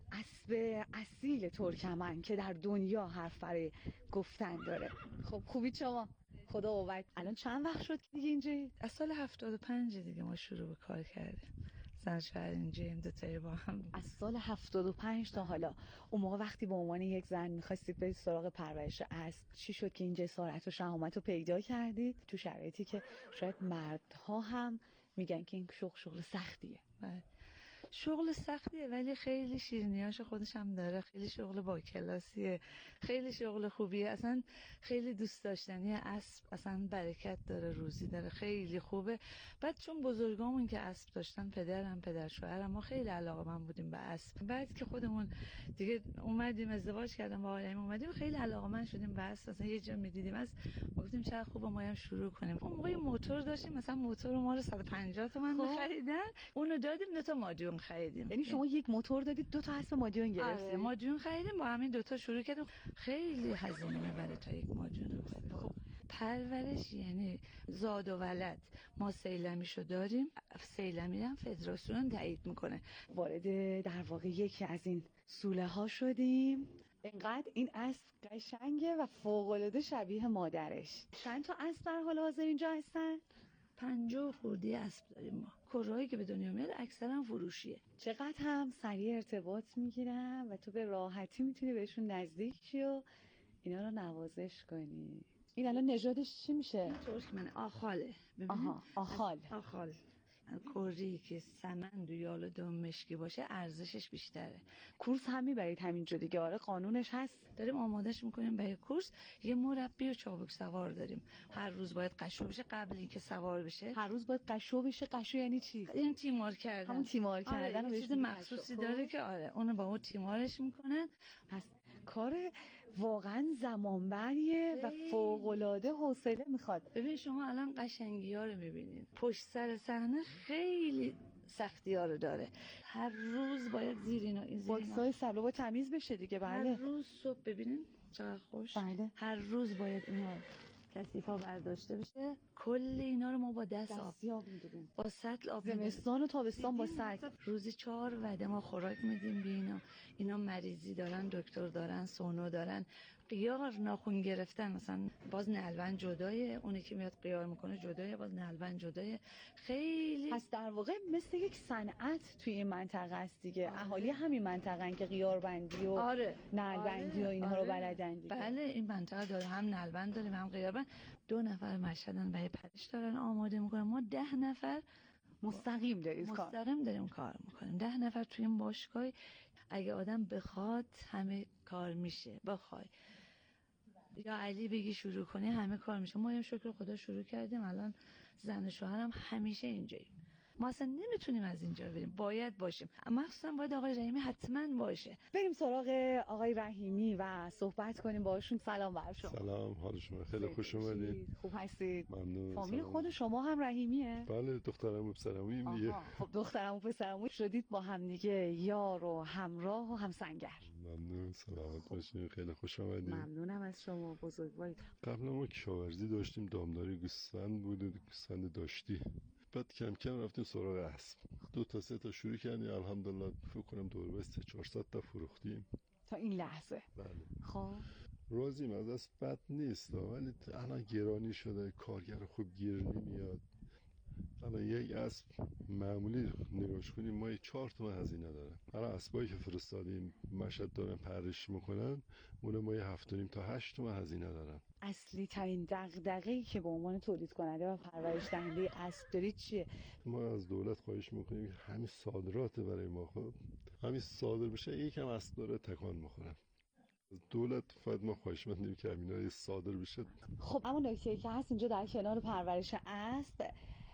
اسب اصیل ترکمن که در دنیا حرف برای گفتن داره. خب خوبید شما؟ خدا قوت. الان چند وقت شد که دیگه اینجایی؟ از سال هفتاد و پنج دیگه ما شروع به کار کردیم. زن شهر اینجاییم دوتایی با هم. از سال هفتاد و پنج تا حالا. اون موقع وقتی به عنوان یک زن میخواستید برید سراغ پرورش اسب، چی شد که این جسارت و شهامت رو پیدا کردید تو شرایطی که شاید مردها هم میگن که این شغل شغل سختیه؟ بله. شغل سختیه ولی خیلی شیرینیاش خودش هم داره. خیلی شغل با کلاسیه، خیلی شغل خوبیه، اصلا خیلی دوست داشتنی. اسب اصلا برکت داره، روزی داره، خیلی خوبه. بعد چون بزرگامون که اسب داشتن، پدرم پدر شوهرم، ما خیلی علاقه‌مند بودیم به اسب. بعد که خودمون دیگه اومدیم ازدواج کردیم با آقایم، اومدیم خیلی علاقه‌مند شدیم به اسب. اصلا یه جا می‌دیدیم اسب گفتیم چقدر خوبه ما هم شروع کنیم. اون موقع موتور داشتیم، مثلا موتور ما رو صد و پنجاه تومن خریدن، اونو دادیم دو تا مادیون خریدیم. یعنی شما یک موتور دادید دو تا اسب مادیون گرفتید؟ آره مادیون خریدیم، با همین دو تا شروع کردیم. خیلی هزینه میبره تا یک مادیون. خب پرورش یعنی زاد و ولد. ما سیلمیشو داریم، سیلمی هم فدراسیون تایید میکنه. وارد در واقع یکی از این سوله ها شدیم. اینقدر این اسب قشنگه و فوق‌العاده شبیه مادرش. چند تا اسب در حال حاضر اینجا هستن؟ پنجاه خورده اسب داریم ما. کرهایی که به دنیا میاد اکثرا فروشیه. چقدر هم سریع ارتباط میگیرن و تو به راحتی میتونی بهشون نزدیک شی و اینا رو نوازش کنی. این الان نژادش چی میشه؟ ترکمنه، آخاله. آها آخال. آخال کری که سمند و یال و دم مشکی باشه ارزشش بیشتره. کورس هم میبرید همینجا دیگه؟ آره قانونش هست. داریم آمادش میکنیم برای کورس. یه مربی و چابک سوار داریم. هر روز باید قشو بشه قبل اینکه سوار بشه. هر روز باید قشو بشه. قشو یعنی چی؟ این تیمار کردن. همون تیمار کردن. آره، چیز مخصوصی داره که آره اونو با اون تیمارش میکنن. پس کار واقعا زمانبریه و فوق‌العاده حوصله میخواد. ببین شما الان قشنگی ها رو میبینید، پشت سر صحنه خیلی سختی ها رو داره. هر روز باید زیر اینا این زیر اینا باکسای سبله باید تمیز بشه دیگه. بله هر روز صبح ببینین چقدر خوش. بله. هر روز باید اینا کثیفا برداشته بشه. کل اینا رو ما با دست آب دستیاب میدونیم، با سطل آب زمستان و تابستان با سطل. روزی چهار وعده ما خوراک میدیم به اینا. اینا مریضی دارن، دکتر دارن، سونو دارن. قیار ناخون گرفتن مثلا باز نلبند جدایه، اونی که میاد قیار میکنه جدایه، باز نلبند جدایه. خیلی پس در واقع مثل یک صنعت توی این منطقه است دیگه. آره. اهالی همین منطقه‌ن که قیار بندی و آره. نلبندی آره. و اینها آره. رو بلدن دیگه. بله این منطقه داره هم نلبند داریم هم قیار بند. دو نفر مشهدن برای پرش دارن آماده میکنن. ما ده نفر مستقیم داریم کار مستقیم داریم کار میکنیم. ده نفر توی این باشگاه. اگه آدم بخواد همه کار میشه. بخوای یا علی بگی شروع کنی همه کار میشه. ما هم شکر خدا شروع کردیم. الان زن و شوهرم همیشه اینجاییم. ما اصلا نمیتونیم از اینجا بریم، باید باشیم. مخصوصا باید آقای رحیمی حتما باشه. بریم سراغ آقای رحیمی و صحبت کنیم باهاشون. سلام بر شما. سلام، حال شما؟ خیلی خوش اومدید. خوب هستید؟ ممنون. فامیل خود شما هم رحیمیه؟ بله، دخترم و پسرمیم دیگه. خب دخترم و پسرم شدید با هم دیگه یار و همراه و همسنگر. ممنون، سلامت باشین. خیلی خوش اومدید. ممنونم از شما، بزرگوارید. قبلا ما کشاورزی داشتیم، دامداری گوسفند بود و گوسفند داشتی. بعد کم کم رفتیم سراغ اسب. دو تا سه تا شروع کردیم، الحمدلله فکر کنم دور به سه چهارصد تا فروختیم تا این لحظه. بله. خب راضیم از اسب، بد نیست ولی الان گرانی شده، کارگر خوب گیر نمیاد. الان یک اسب معمولی نگاش کنیم ما چهار تومن هزینه داره. الان اسبایی که فرستادیم مشهد دارن پرورش میکنن اون ما هفت و نیم تا هشت تومن هزینه دارن. اصلی ترین دغدغه‌ای که به عنوان تولید کننده و پرورش دهنده اسب دارید چیه؟ ما از دولت خواهش میکنیم که همین صادرات برای ما، خب همین صادر بشه یکم اسب داره تکان میخوره. دولت فقط ما خواهش می‌کنیم که همینا صادر بشه. خب اما نکته‌ای که هست اینجا در کنار پرورش اسب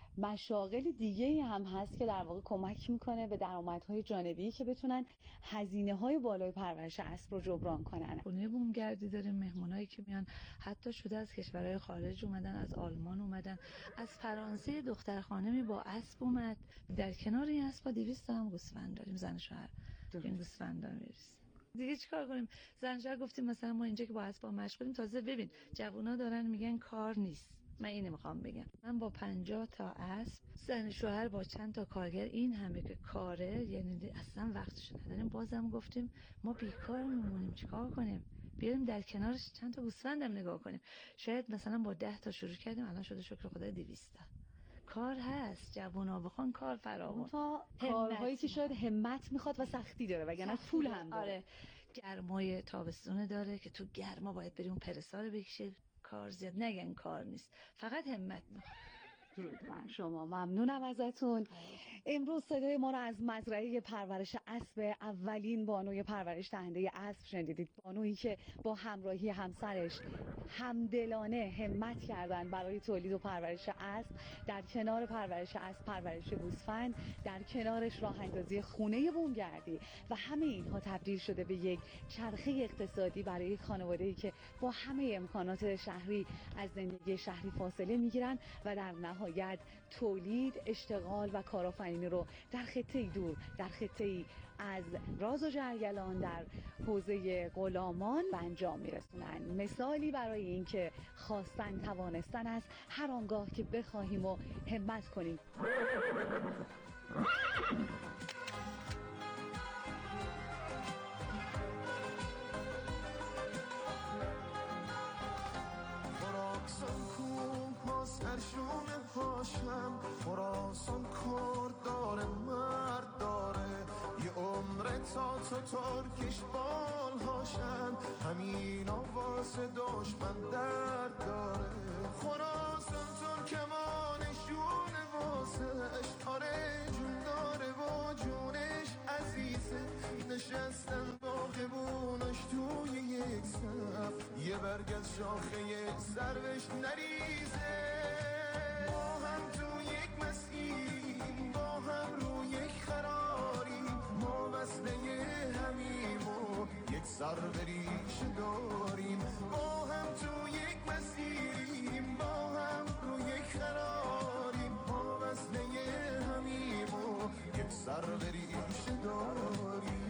مشاغل دیگه‌ای هم هست که در واقع کمک میکنه به درآمدهای جانبی که بتونن هزینه‌های بالای پرورش اسب رو جبران کنن. خونه بومگردی داریم، مهمونایی که میان حتی شده از کشورهای خارج اومدن، از آلمان اومدن، از فرانسه دختر خانمی با اسب اومد. در کنار این اسبا دویست تا هم گوسفند داریم، زن و شوهر این گوسفندا میریزن. دیگه چیکار کنیم؟ زن و شوهر گفتیم مثلا ما اینجا که با اسبا مشغولیم، تازه ببین جوونا دارن میگن کار نیست. من اینو میخوام بگم، من با پنجاه تا اسب، زن شوهر با چند تا کارگر، این همه که کاره، یعنی اصلا وقتش نداریم. بازم گفتیم ما بیکار میمونیم، چیکار کنیم؟ بیاریم در کنارش چند تا گوسفندم نگاه کنیم. شاید مثلا با ده تا شروع کردیم، الان شده شکر خدا دویست تا. کار هست، جوونا بخوان کار فراوون. تا کارهایی که شاید همت میخواد و سختی داره وگرنه طول هم داره. آره. گرمای تابستونه داره که تو گرما باید بریم پرسا رو بکشی. کار زیاد نگن کار نیست، فقط همت میخواد. درود بر شما، ممنونم ازتون. امروز صدای ما رو از مزرعه پرورش اسب اولین بانوی پرورش دهنده اسب شنیدید. بانویی که با همراهی همسرش همدلانه همت کردن برای تولید و پرورش اسب، در کنار پرورش اسب پرورش گوسفند، در کنارش راه اندازی خونه بومگردی و همه اینها تبدیل شده به یک چرخه اقتصادی برای خانواده‌ای که با همه امکانات شهری از زندگی شهری فاصله میگیرن و در نهایت تولید، اشتغال و کارآفرینی رو در خطه‌ای دور، در خطه‌ای از راز و جرگلان در حوزه غلامان به انجام میرسونن. مثالی برای این که خواستن توانستن است هر آنگاه که بخواهیم و همت کنیم. سرشون پاشم خراسان کرد داره، مرد داره، یه عمر تا تو ترکش بال هاشم، همین آواز دشمن درد داره. خراسان ترکمانشون واسش آره جون داره و جونش عزیزه، نشستن باغبوناش توی یک صف، یه برگ از شاخه سروش نریزه، با هم تو یک مسیریم، با هم رو یک خراریم، ما وصله همیم و یک سر به ریشه داریم، با هم تو یک مسیریم، با هم رو یک خراریم، ما وصله همیم و یک سر به ریشه داریم.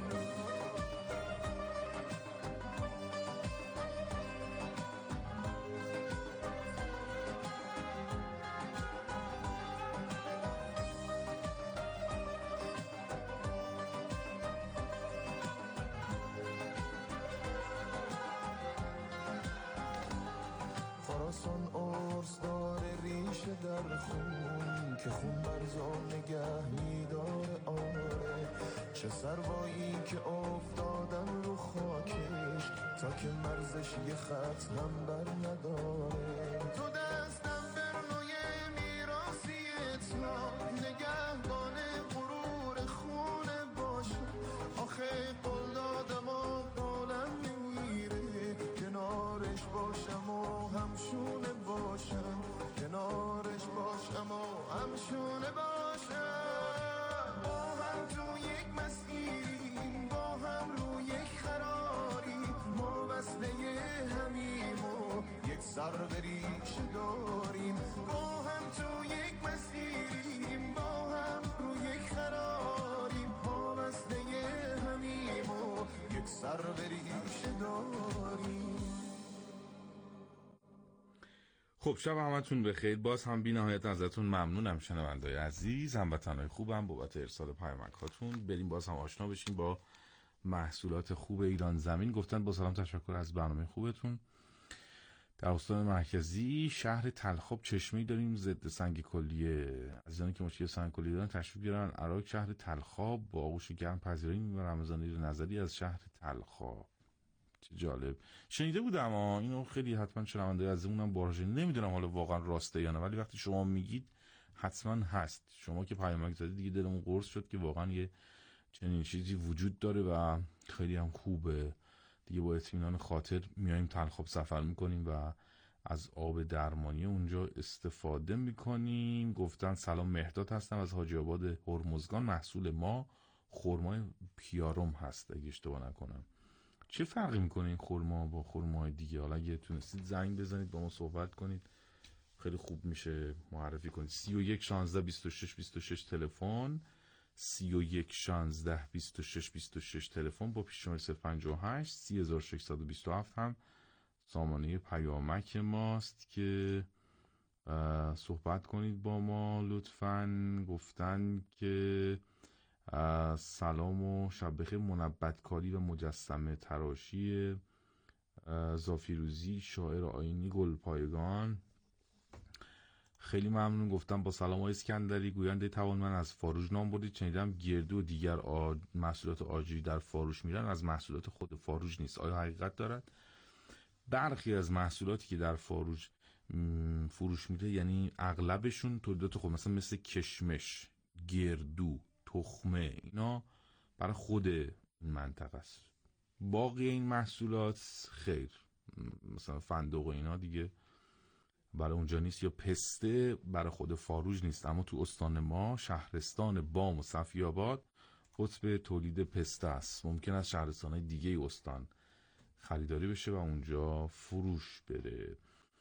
خراسان ارز داره ریشه در خون که خون برزا نگه میداره، آره چه سروایی که افتادن رو خاکش تا که مرزش یه خط هم بر نداره. تو دستم برنوی میراسی تا نگهبان غرور خونه باشه، آخه قول دادم و قولم نمیره، کنارش باشم و همشونه باشم، کنارش باشم و همشونه باشم، با هم تو یک مسیریم، با هم رو یک خراریم، ما وصله همیم و یک سر به ریشه داریم، با هم تو یک مسیریم، با هم رو یک خراریم، ما وصله همیم و یک سر به ریشه داریم. خب شب همتون بخیر. باز هم بی نهایت ازتون ممنونم شنونده‌های عزیز، هموطنای خوبم بابت ارسال پیامک هاتون. بریم باز هم آشنا بشیم با محصولات خوب ایران زمین. گفتن با سلام تشکر از برنامه خوبتون. در استان مرکزی شهر تلخاب چشمه‌ای داریم ضد سنگ کلیه. عزیزانی که مشکل سنگ کلیه دارن تشریف بیارن عراق شهر تلخاب با آغوش گرم پذیرایی و رمضانی نظری از شهر تلخاب. چه جالب. شنیده بودم اما اینو خیلی حتما شنونده از اونم باهاش نمیدونم حالا واقعا راسته یا نه، ولی وقتی شما میگید حتما هست. شما که پیامک زدید دیگه دلمون قرص شد که واقعا یه چنین چیزی وجود داره و خیلی هم خوبه. دیگه با اطمینان خاطر میایم تلخاب سفر میکنیم و از آب درمانی اونجا استفاده میکنیم. گفتن سلام مهداد هستم از حاجی آباد هرمزگان. محصول ما خرمای پیارم هست اگه اشتباه نکنم. چه فرقی میکنه این خرما با خرمای دیگه؟ حالا اگه تونستید زنگ بزنید با ما صحبت کنید خیلی خوب میشه معرفی کنید. سی و یک شانزده بیست و شش بیست و شش تلفن، سی و یک شانزده بیست و شش بیست و شش تلفن با پیش شماره صفر پنجاه و هشت سی هزار و ششصد و بیست و هفت هم سامانه پیامک ماست که صحبت کنید با ما لطفاً. گفتن که سلام و شب بخیر. منبتکاری و مجسمه تراشی زافیروزی شاعر آیینی گلپایگان. خیلی ممنون. گفتم با سلام آقای اسکندری گوینده توانمند از فاروش نام بردید. شنیدم گردو و دیگر آ... محصولات آجری در فاروش میرن، از محصولات خود فاروش نیست. آیا حقیقت دارد؟ برخی از محصولاتی که در فاروش م... فروش میره یعنی اغلبشون تولیدات خود، مثلا مثل کشمش، گردو، تخمه، اینا برای خود این منطقه است. باقی این محصولات خیر، مثلا فندق و اینا دیگه برای اونجا نیست، یا پسته برای خود فاروج نیست. اما تو استان ما شهرستان بام و صفی‌آباد قطب تولید پسته است. ممکن است شهرستان‌های دیگه استان خریداری بشه و اونجا فروش بره.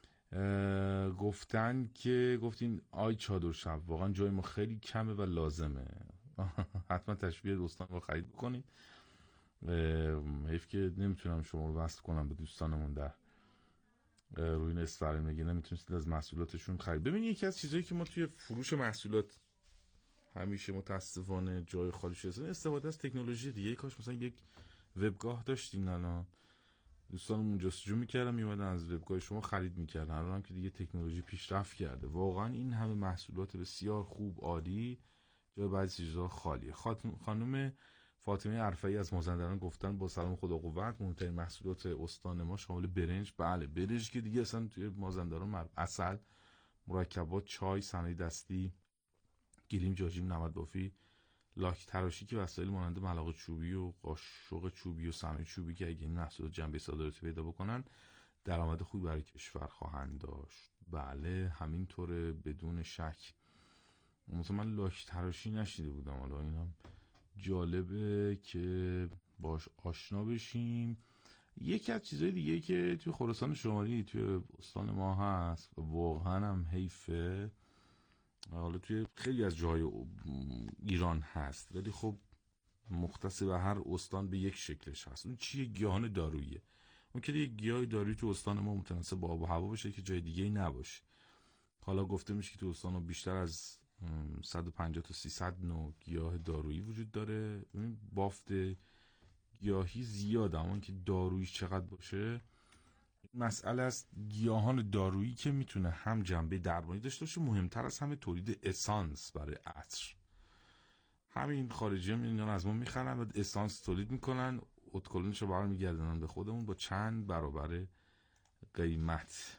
گفتن که گفتین آی چادر شب واقعا جای ما خیلی کمه و لازمه. حتما تشبیه استان رو خرید بکنید. حیف که نمیتونم شما رو وصل کنم به دوستانمون در روی این استفاده میگه نمیتونستید از محصولاتشون خرید. ببین یکی از چیزایی که ما توی فروش محصولات همیشه متاسفانه جای خالی شده استفاده از تکنولوژی دیگه. کاش مثلا یک وبگاه داشتین، الان دوستانمون جستجو میکردن میومدن از وبگاه شما خرید میکردن. الان هم که دیگه تکنولوژی پیشرفت کرده واقعا این همه محصولات بسیار خوب عالی جای بعضی چیزا خالیه. خانم فاطمه عرفایی از مازندران گفتن با سلام خدا قوت مهمترین محصولات استان ما شامل برنج. بله برنج که دیگه اصلا توی مازندران مر... عسل، مرکبات، چای، صنایع دستی، گلیم، جاجیم، نمد بافی، لاک تراشی که وسایل مانند ملاقه چوبی و قاشق چوبی و صنایع چوبی که اگه این محصولات جنبه صادراتی پیدا بکنن درآمد خوبی برای کشور خواهند داشت. بله همینطوره بدون شک. مثلا من لاک تراشی نشیده بودم، حالا اینا جالبه که باش آشنا بشیم. یکی از چیزای دیگه که توی خراسان شمالی توی استان ما هست و واقعا هم حیفه، حالا توی خیلی از جای ایران هست ولی خب مختص به هر استان به یک شکلش هست. اون چیه؟ گیاهان داروییه. ممکنه یک گیاه دارویی تو استان ما متناسب با آب و هوا باشه که جای دیگه نباشه. حالا گفته میشه که تو استان ما بیشتر از صد و پنجاه تا سیصد نوع گیاه دارویی وجود داره. بافت گیاهی زیاد، اما که داروییش چقدر باشه مسئله است. گیاهان دارویی که میتونه هم جنبه درمانی داشته باشه، مهمتر از همه تولید اسانس برای عطر. همین خارجی هم اینا از ما میخرن و اسانس تولید میکنن، اتکلونش رو برمیگردونن به خودمون با چند برابر قیمت.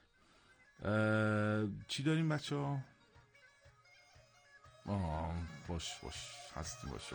چی داریم بچه ها؟ آه باش باش هستیم با شما.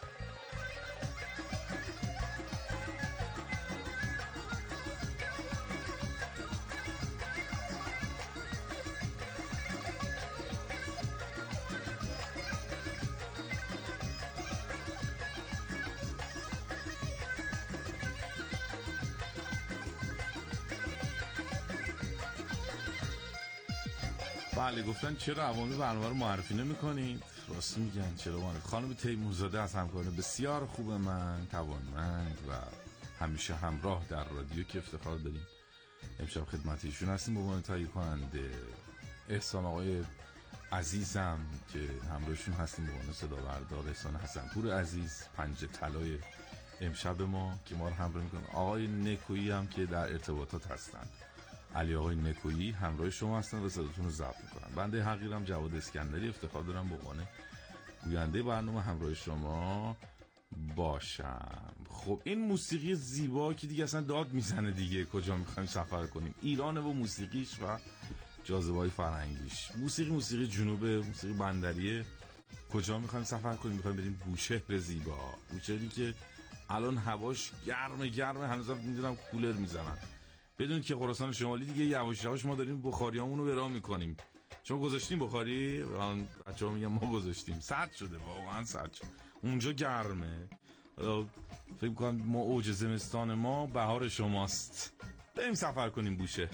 بله گفتن چرا عوامی برنامه رو معرفی نمی کنید؟ راست میگن چرا معرفی. خانم تیمورزاده از همکاران بسیار خوب من، توانمند و همیشه همراه در رادیو که افتخار داریم امشب خدمت ایشون هستیم به عنوان تهیه کننده. احسان آقای عزیزم که همراهشون هستیم به عنوان صدا بردار، احسان حسنپور عزیز پنجه طلای امشب ما که ما رو همراه میکنن. آقای نکویی هم که در ارتباطات هستن، علی آقای نکویی همراه شما هستن و صداتون رو ضبط میکنن. بنده حقیرم جواد اسکندری افتخار دارم به عنوان گوینده برنامه همراه شما باشم. خب این موسیقی زیبا که دیگه اصلا داد میزنه دیگه کجا میخوایم سفر کنیم، ایران و موسیقیش و جاذبه‌های فرهنگیش. موسیقی موسیقی جنوب، موسیقی بندریه. کجا میخوایم سفر کنیم؟ میخوایم بریم بوشهر زیبا، بوشهری که الان هواش گرمه گرمه، هنوزم میدونم کولر میزنن. بدونید که خراسان شمالی دیگه یواش یواش ما داریم بخاریامونو برام میکنیم. شما گذاشتیم بخاری؟ الان بچه‌ها میگن ما گذاشتیم. سرد شده، واقعا سرد شده. اونجا گرمه. فکر کنم ما اوج زمستان ما بهار شماست. بریم سفر کنیم بوشهر.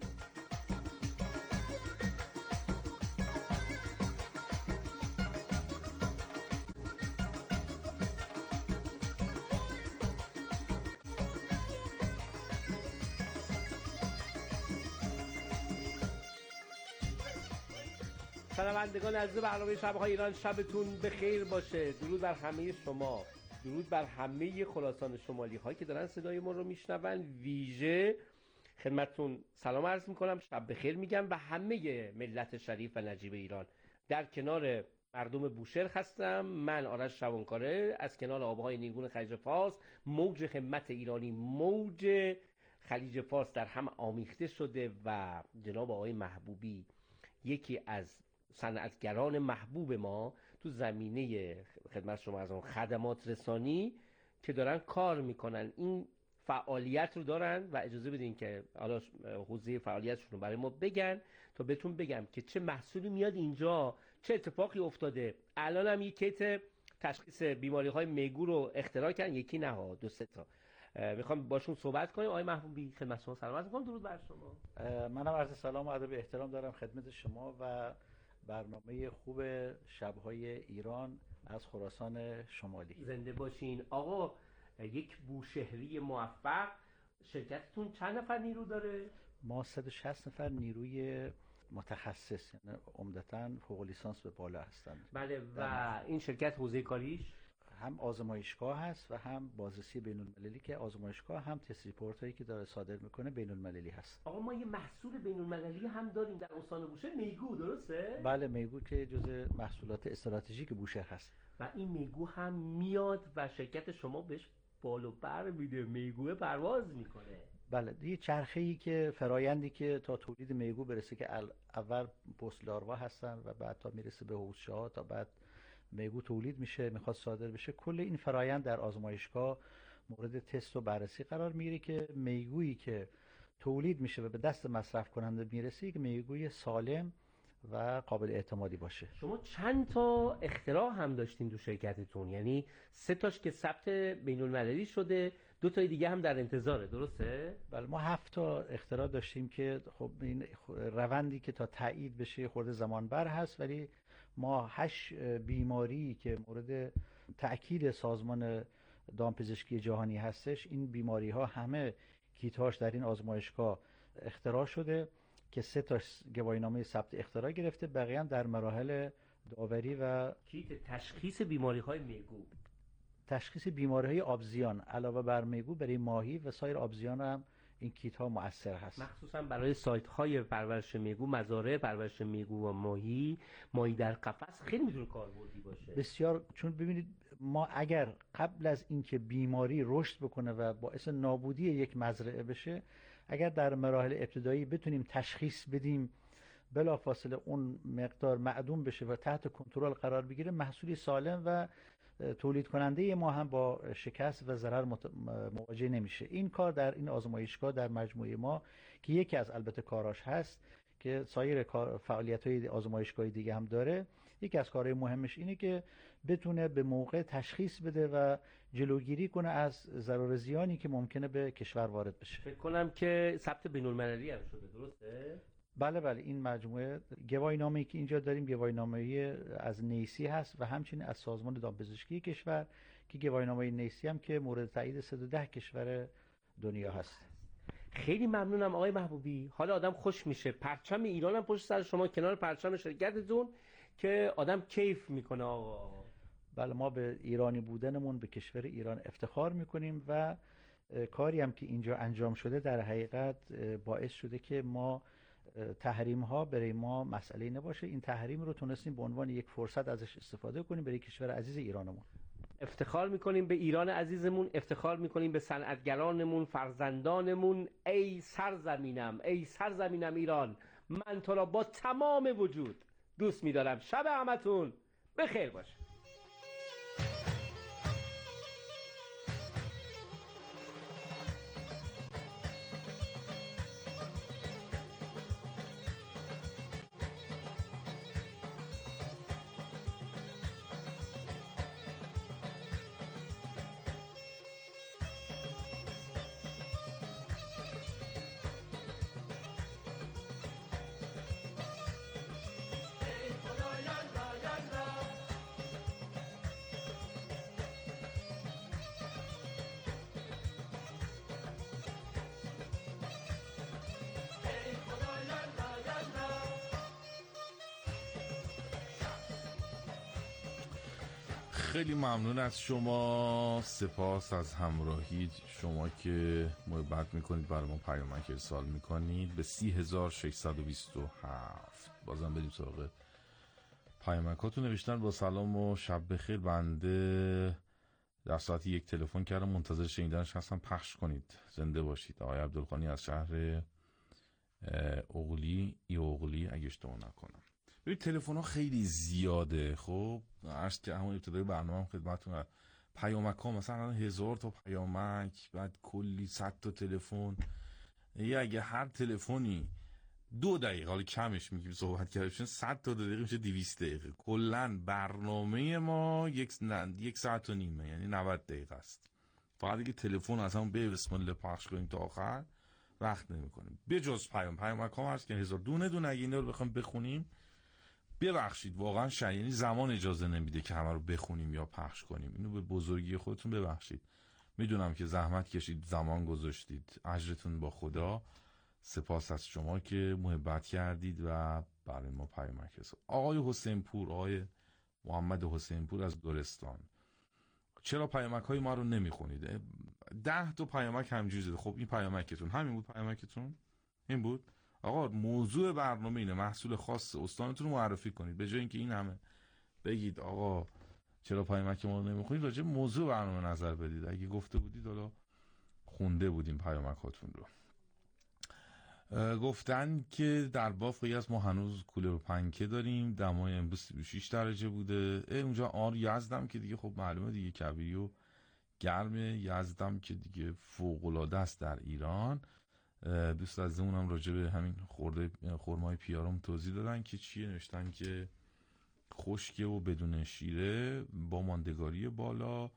شنوندگان عزیز برنامه شب‌های ایران، شبتون بخیر باشه. درود بر همه شما، درود بر همه خراسان شمالی هایی که دارن صدای ما رو میشنون. ویژه خدمتتون سلام عرض میکنم، شب بخیر میگم و همه ملت شریف و نجیب ایران. در کنار مردم بوشهر هستم من، آرش شبانکاره، از کنار آبهای نیلگون خلیج فارس. موج همت ایرانی، موج خلیج فارس در هم آمیخته شده و جناب آقای محبوبی، یکی از صنعتگران محبوب ما تو زمینه خدمت شما از اون خدمات رسانی که دارن کار میکنن، این فعالیت رو دارن و اجازه بدین که حالا حوزه فعالیتشون رو برای ما بگن تا بهتون بگم که چه محصولی میاد اینجا، چه اتفاقی افتاده. الان هم یک کیت تشخیص بیماری های میگو رو اختراع کردن، یکی نه ها، دو سه تا. میخوام باشون صحبت کنیم. آقای محبوبی خدمت شما سلام عرض می‌کنم. درود بر شما. منم عرض سلام و ادب احترام دارم خدمت شما و برنامه خوب شب‌های ایران از خراسان شمالی. زنده باشین. آقا یک بوشهری موفق، شرکتتون چند نفر نیرو داره؟ ما صد و شصت نفر نیروی متخصص، یعنی عمدتاً فوق لیسانس به بالا هستند. بله. و این شرکت حوزه کاریش هم آزمایشگاه هست و هم بازرسی بین المللی، که آزمایشگاه هم تست ریپورت هایی که داره صادر میکنه بین المللی هست. آقا ما یه محصول بین المللی هم داریم در استان بوشهر، میگو، درسته؟ بله، میگو که جزء محصولات استراتژیک بوشهر هست و این میگو هم میاد و شرکت شما بهش بال و پر میده، میگو پرواز میکنه. بله، یه چرخه‌ای که فرایندی که تا تولید میگو برسه که اول پست لاروا هستن و بعد تا میرسه به حوضچه‌ها، تا بعد میگو تولید میشه، میخواد صادر بشه. کل این فرایند در آزمایشگاه مورد تست و بررسی قرار میگیره که میگویی که تولید میشه و به دست مصرف کننده میرسه که میگوی سالم و قابل اعتمادی باشه. شما چند تا اختراع هم داشتین تو شرکتتون، یعنی سه تاش که ثبت بین المللی شده، دو تای دیگه هم در انتظاره، درسته؟ بله، ما هفت تا اختراع داشتیم که خب این روندی که تا تایید بشه خورده زمان بر هست، ولی ما هشت بیماری که مورد تأکید سازمان دامپزشکی جهانی هستش، این بیماری ها همه کیتاش در این آزمایشگاه اختراع شده که سه تا گواهینامه ثبت اختراع گرفته، بقیه هم در مراحل داوری و کیت تشخیص بیماری های میگو، تشخیص بیماری های آبزیان علاوه بر میگو برای ماهی و سایر آبزیان هم این کیت ها مؤثر هست، مخصوصا برای سایت های پرورش میگو، مزارع پرورش میگو و ماهی، ماهی در قفس خیلی میتونه کاربردی باشه. بسیار، چون ببینید ما اگر قبل از اینکه بیماری رشد بکنه و باعث نابودی یک مزرعه بشه، اگر در مراحل ابتدایی بتونیم تشخیص بدیم، بلافاصله اون مقدار معدوم بشه و تحت کنترل قرار بگیره، محصولی سالم و تولید کننده ما هم با شکست و ضرر مواجه نمیشه. این کار در این آزمایشگاه در مجموعه ما که یکی از البته کاراش هست که سایر فعالیت‌های آزمایشگاهی دیگه هم داره، یکی از کارهای مهمش اینه که بتونه به موقع تشخیص بده و جلوگیری کنه از ضرر زیانی که ممکنه به کشور وارد بشه. فکر کنم که ثبت بین‌المللی هم شده، درسته؟ بله بله، این مجموعه گواهینامه‌ای که اینجا داریم گواهینامه‌ای از نیسی هست و همچنین از سازمان دامپزشکی کشور که گواهینامه نیسی هم که مورد تایید صد و ده کشور دنیا هست. خیلی ممنونم آقای محبوبی. حالا آدم خوش میشه، پرچم ایران هم پشت سر شما کنار پرچم شرکتتون که آدم کیف میکنه. آقا بله، ما به ایرانی بودنمون، به کشور ایران افتخار میکنیم و کاری هم که اینجا انجام شده در حقیقت باعث شده که ما تحریم ها برای ما مسئله نباشه. این تحریم رو تونستیم به عنوان یک فرصت ازش استفاده کنیم برای کشور عزیز ایرانمون. افتخار میکنیم به ایران عزیزمون، افتخار میکنیم به صنعتگرانمون، فرزندانمون. ای سرزمینم، ای سرزمینم ایران، من تو را با تمام وجود دوست میدارم. شب همتون بخیر باشه. خیلی ممنون از شما، سپاس از همراهی شما که محبت میکنید، برای ما پیامک ارسال میکنید به سی هزار و ششصد و بیست و هفت. بازم بریم سراغ پیامکاتون. نوشتن با سلام و شب بخیر، بنده در ساعت یک تلفن کردم، منتظر شنیدنش هستم، پخش کنید. زنده باشید. آقای عبدالخانی از شهر اغلی ای اغلی اگه اشتباه نکنم. ببین تلفن ها خیلی زیاده. خب عرض که همون ابتدای برنامه هم خدمتتون پیامک ها مثلا هزار تا پیامک، بعد کلی صد تا تلفن. یا اگه هر تلفنی دو دقیقه، حالا کمش میگیم صحبت کردیم، صد تا دو دقیقه میشه دویست دقیقه. کلا برنامه ما یک یک ساعت و نیمه، یعنی نود دقیقه است. فقط اگه تلفن از همون به بسم الله پخش کنیم تا آخر وقت نمیکنیم. به جز پیام پیامک ها هست که هزار دونه دونه اگه اینا رو بخوام بخونیم، ببخشید واقعا شاید یعنی زمان اجازه نمیده که همه رو بخونیم یا پخش کنیم. اینو به بزرگی خودتون ببخشید. میدونم که زحمت کشید، زمان گذاشتید، اجرتون با خدا. سپاس از شما که محبت کردید و برای ما پیامک رسوندید. آقای حسین پور، آقای محمد حسین پور از دورستان، چرا پیامک های ما رو نمیخونید؟ ده تا پیامک همینجوری زده. خب این پیامکتون همین بود؟ پیامکتون این بود؟ آقا موضوع برنامه اینه، محصول خاص استانتون رو معرفی کنید. به جای اینکه این همه بگید آقا چرا پیامک ما رو نمیخونید، راجع به موضوع برنامه نظر بدید. اگه گفته بودید حالا خونده بودیم پیامکاتون رو. گفتن که در باف قیاس ما هنوز کولر و پنکه داریم، دمای امروز سی و شش درجه بوده. اونجا آر یزدم که دیگه خب معلومه دیگه کبیری و گرم یزدم که دیگه فوق‌العاده است در ایران. دوست عزیزمون هم راجع به همین خورده خرمای پیارم توضیح دادن که چیه. نوشتن که خشکه و بدون شیره با ماندگاری بالا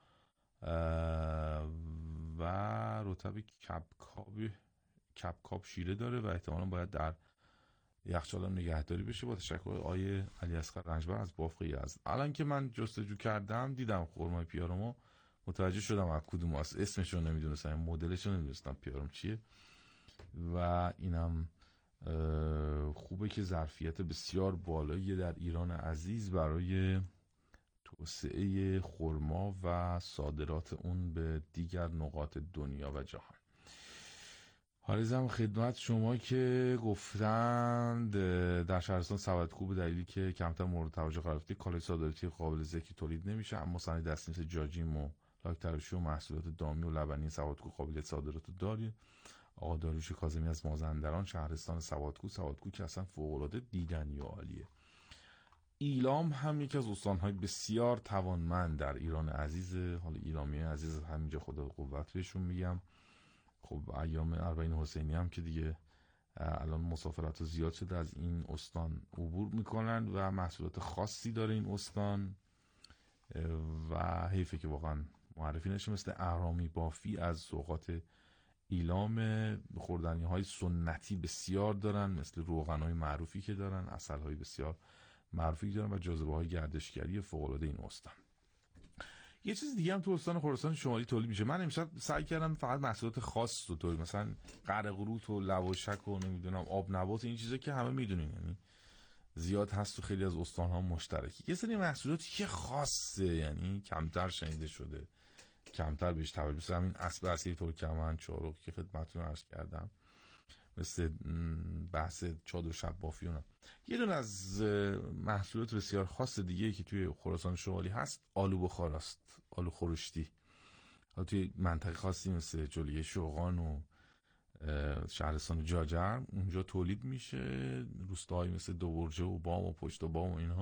و رطب کبکاب کبکاب شیره داره و احتمالاً باید در یخچال هم نگهداری بشه. با تشکر آقای علی اصغر رنجبر از بافق یزد. الان که من جستجو کردم دیدم خرمای پیارمو، متوجه شدم از کدوم است. اسمش رو نمیدونستم، مدلش رو نمیدونستم پیارم چیه. و اینم خوبه که ظرفیت بسیار بالایی در ایران عزیز برای توسعه خرما و صادرات اون به دیگر نقاط دنیا و جهان. عرضم خدمت شما که گفتند در شهرستان سبدکوه به دلیلی که کمتر مورد توجه قرار گرفته کالای صادراتی قابل ذکری تولید نمیشه، اما صنایع دستی مثل جاجیم و لاک تراشی و محصولات دامی و لبنی سبدکوه قابلیت صادرات داره. آقا داریوش کاظمی از مازندران، شهرستان سوادکوه. سوادکوه که اصلا فوق‌العاده دیدنی و عالیه. ایلام هم یکی از استان‌های بسیار توانمند در ایران عزیز. حالا ایلامی عزیز همینجا خدا قوت بهشون میگم. خب ایام اربعین حسینی هم که دیگه الان مسافرت زیاد شده از این استان عبور میکنن و محصولات خاصی داره این استان و حیفه که واقعا معرفی نشه. مثل اهرامی بافی از سوغات ایلام، خوردنی های سنتی بسیار دارن، مثل روغن های معروفی که دارن، عسل های بسیار معروفی که دارن و جاذبه های گردشگری فوق العاده این استان. یه چیز دیگه هم تو استان خراسان شمالی تولید میشه. من امشب سعی کردم فقط محصولات خاص رو تولید، مثلا قرقروت و لواشک و نمیدونم آب نبات، این چیزا که همه میدونین، یعنی زیاد هست تو خیلی از استان‌ها مشترکی. یه سری محصولاتی که خاصه، یعنی کمتر شنیده شده، کمتر بهش توجه، مثل همین اسب اصیل ترکمن چارق که خدمتتون عرض کردم، مثل بحث چادر شب بافی اونم. یه دونه از محصولات بسیار خاص دیگه که توی خراسان شمالی هست آلو بخار است، آلو خورشتی. حالا توی منطقه خاصی مثل جلوی شوقان و شهرستان جاجر اونجا تولید میشه، روستاهایی مثل دوبرجه و بام و پشت و بام و اینها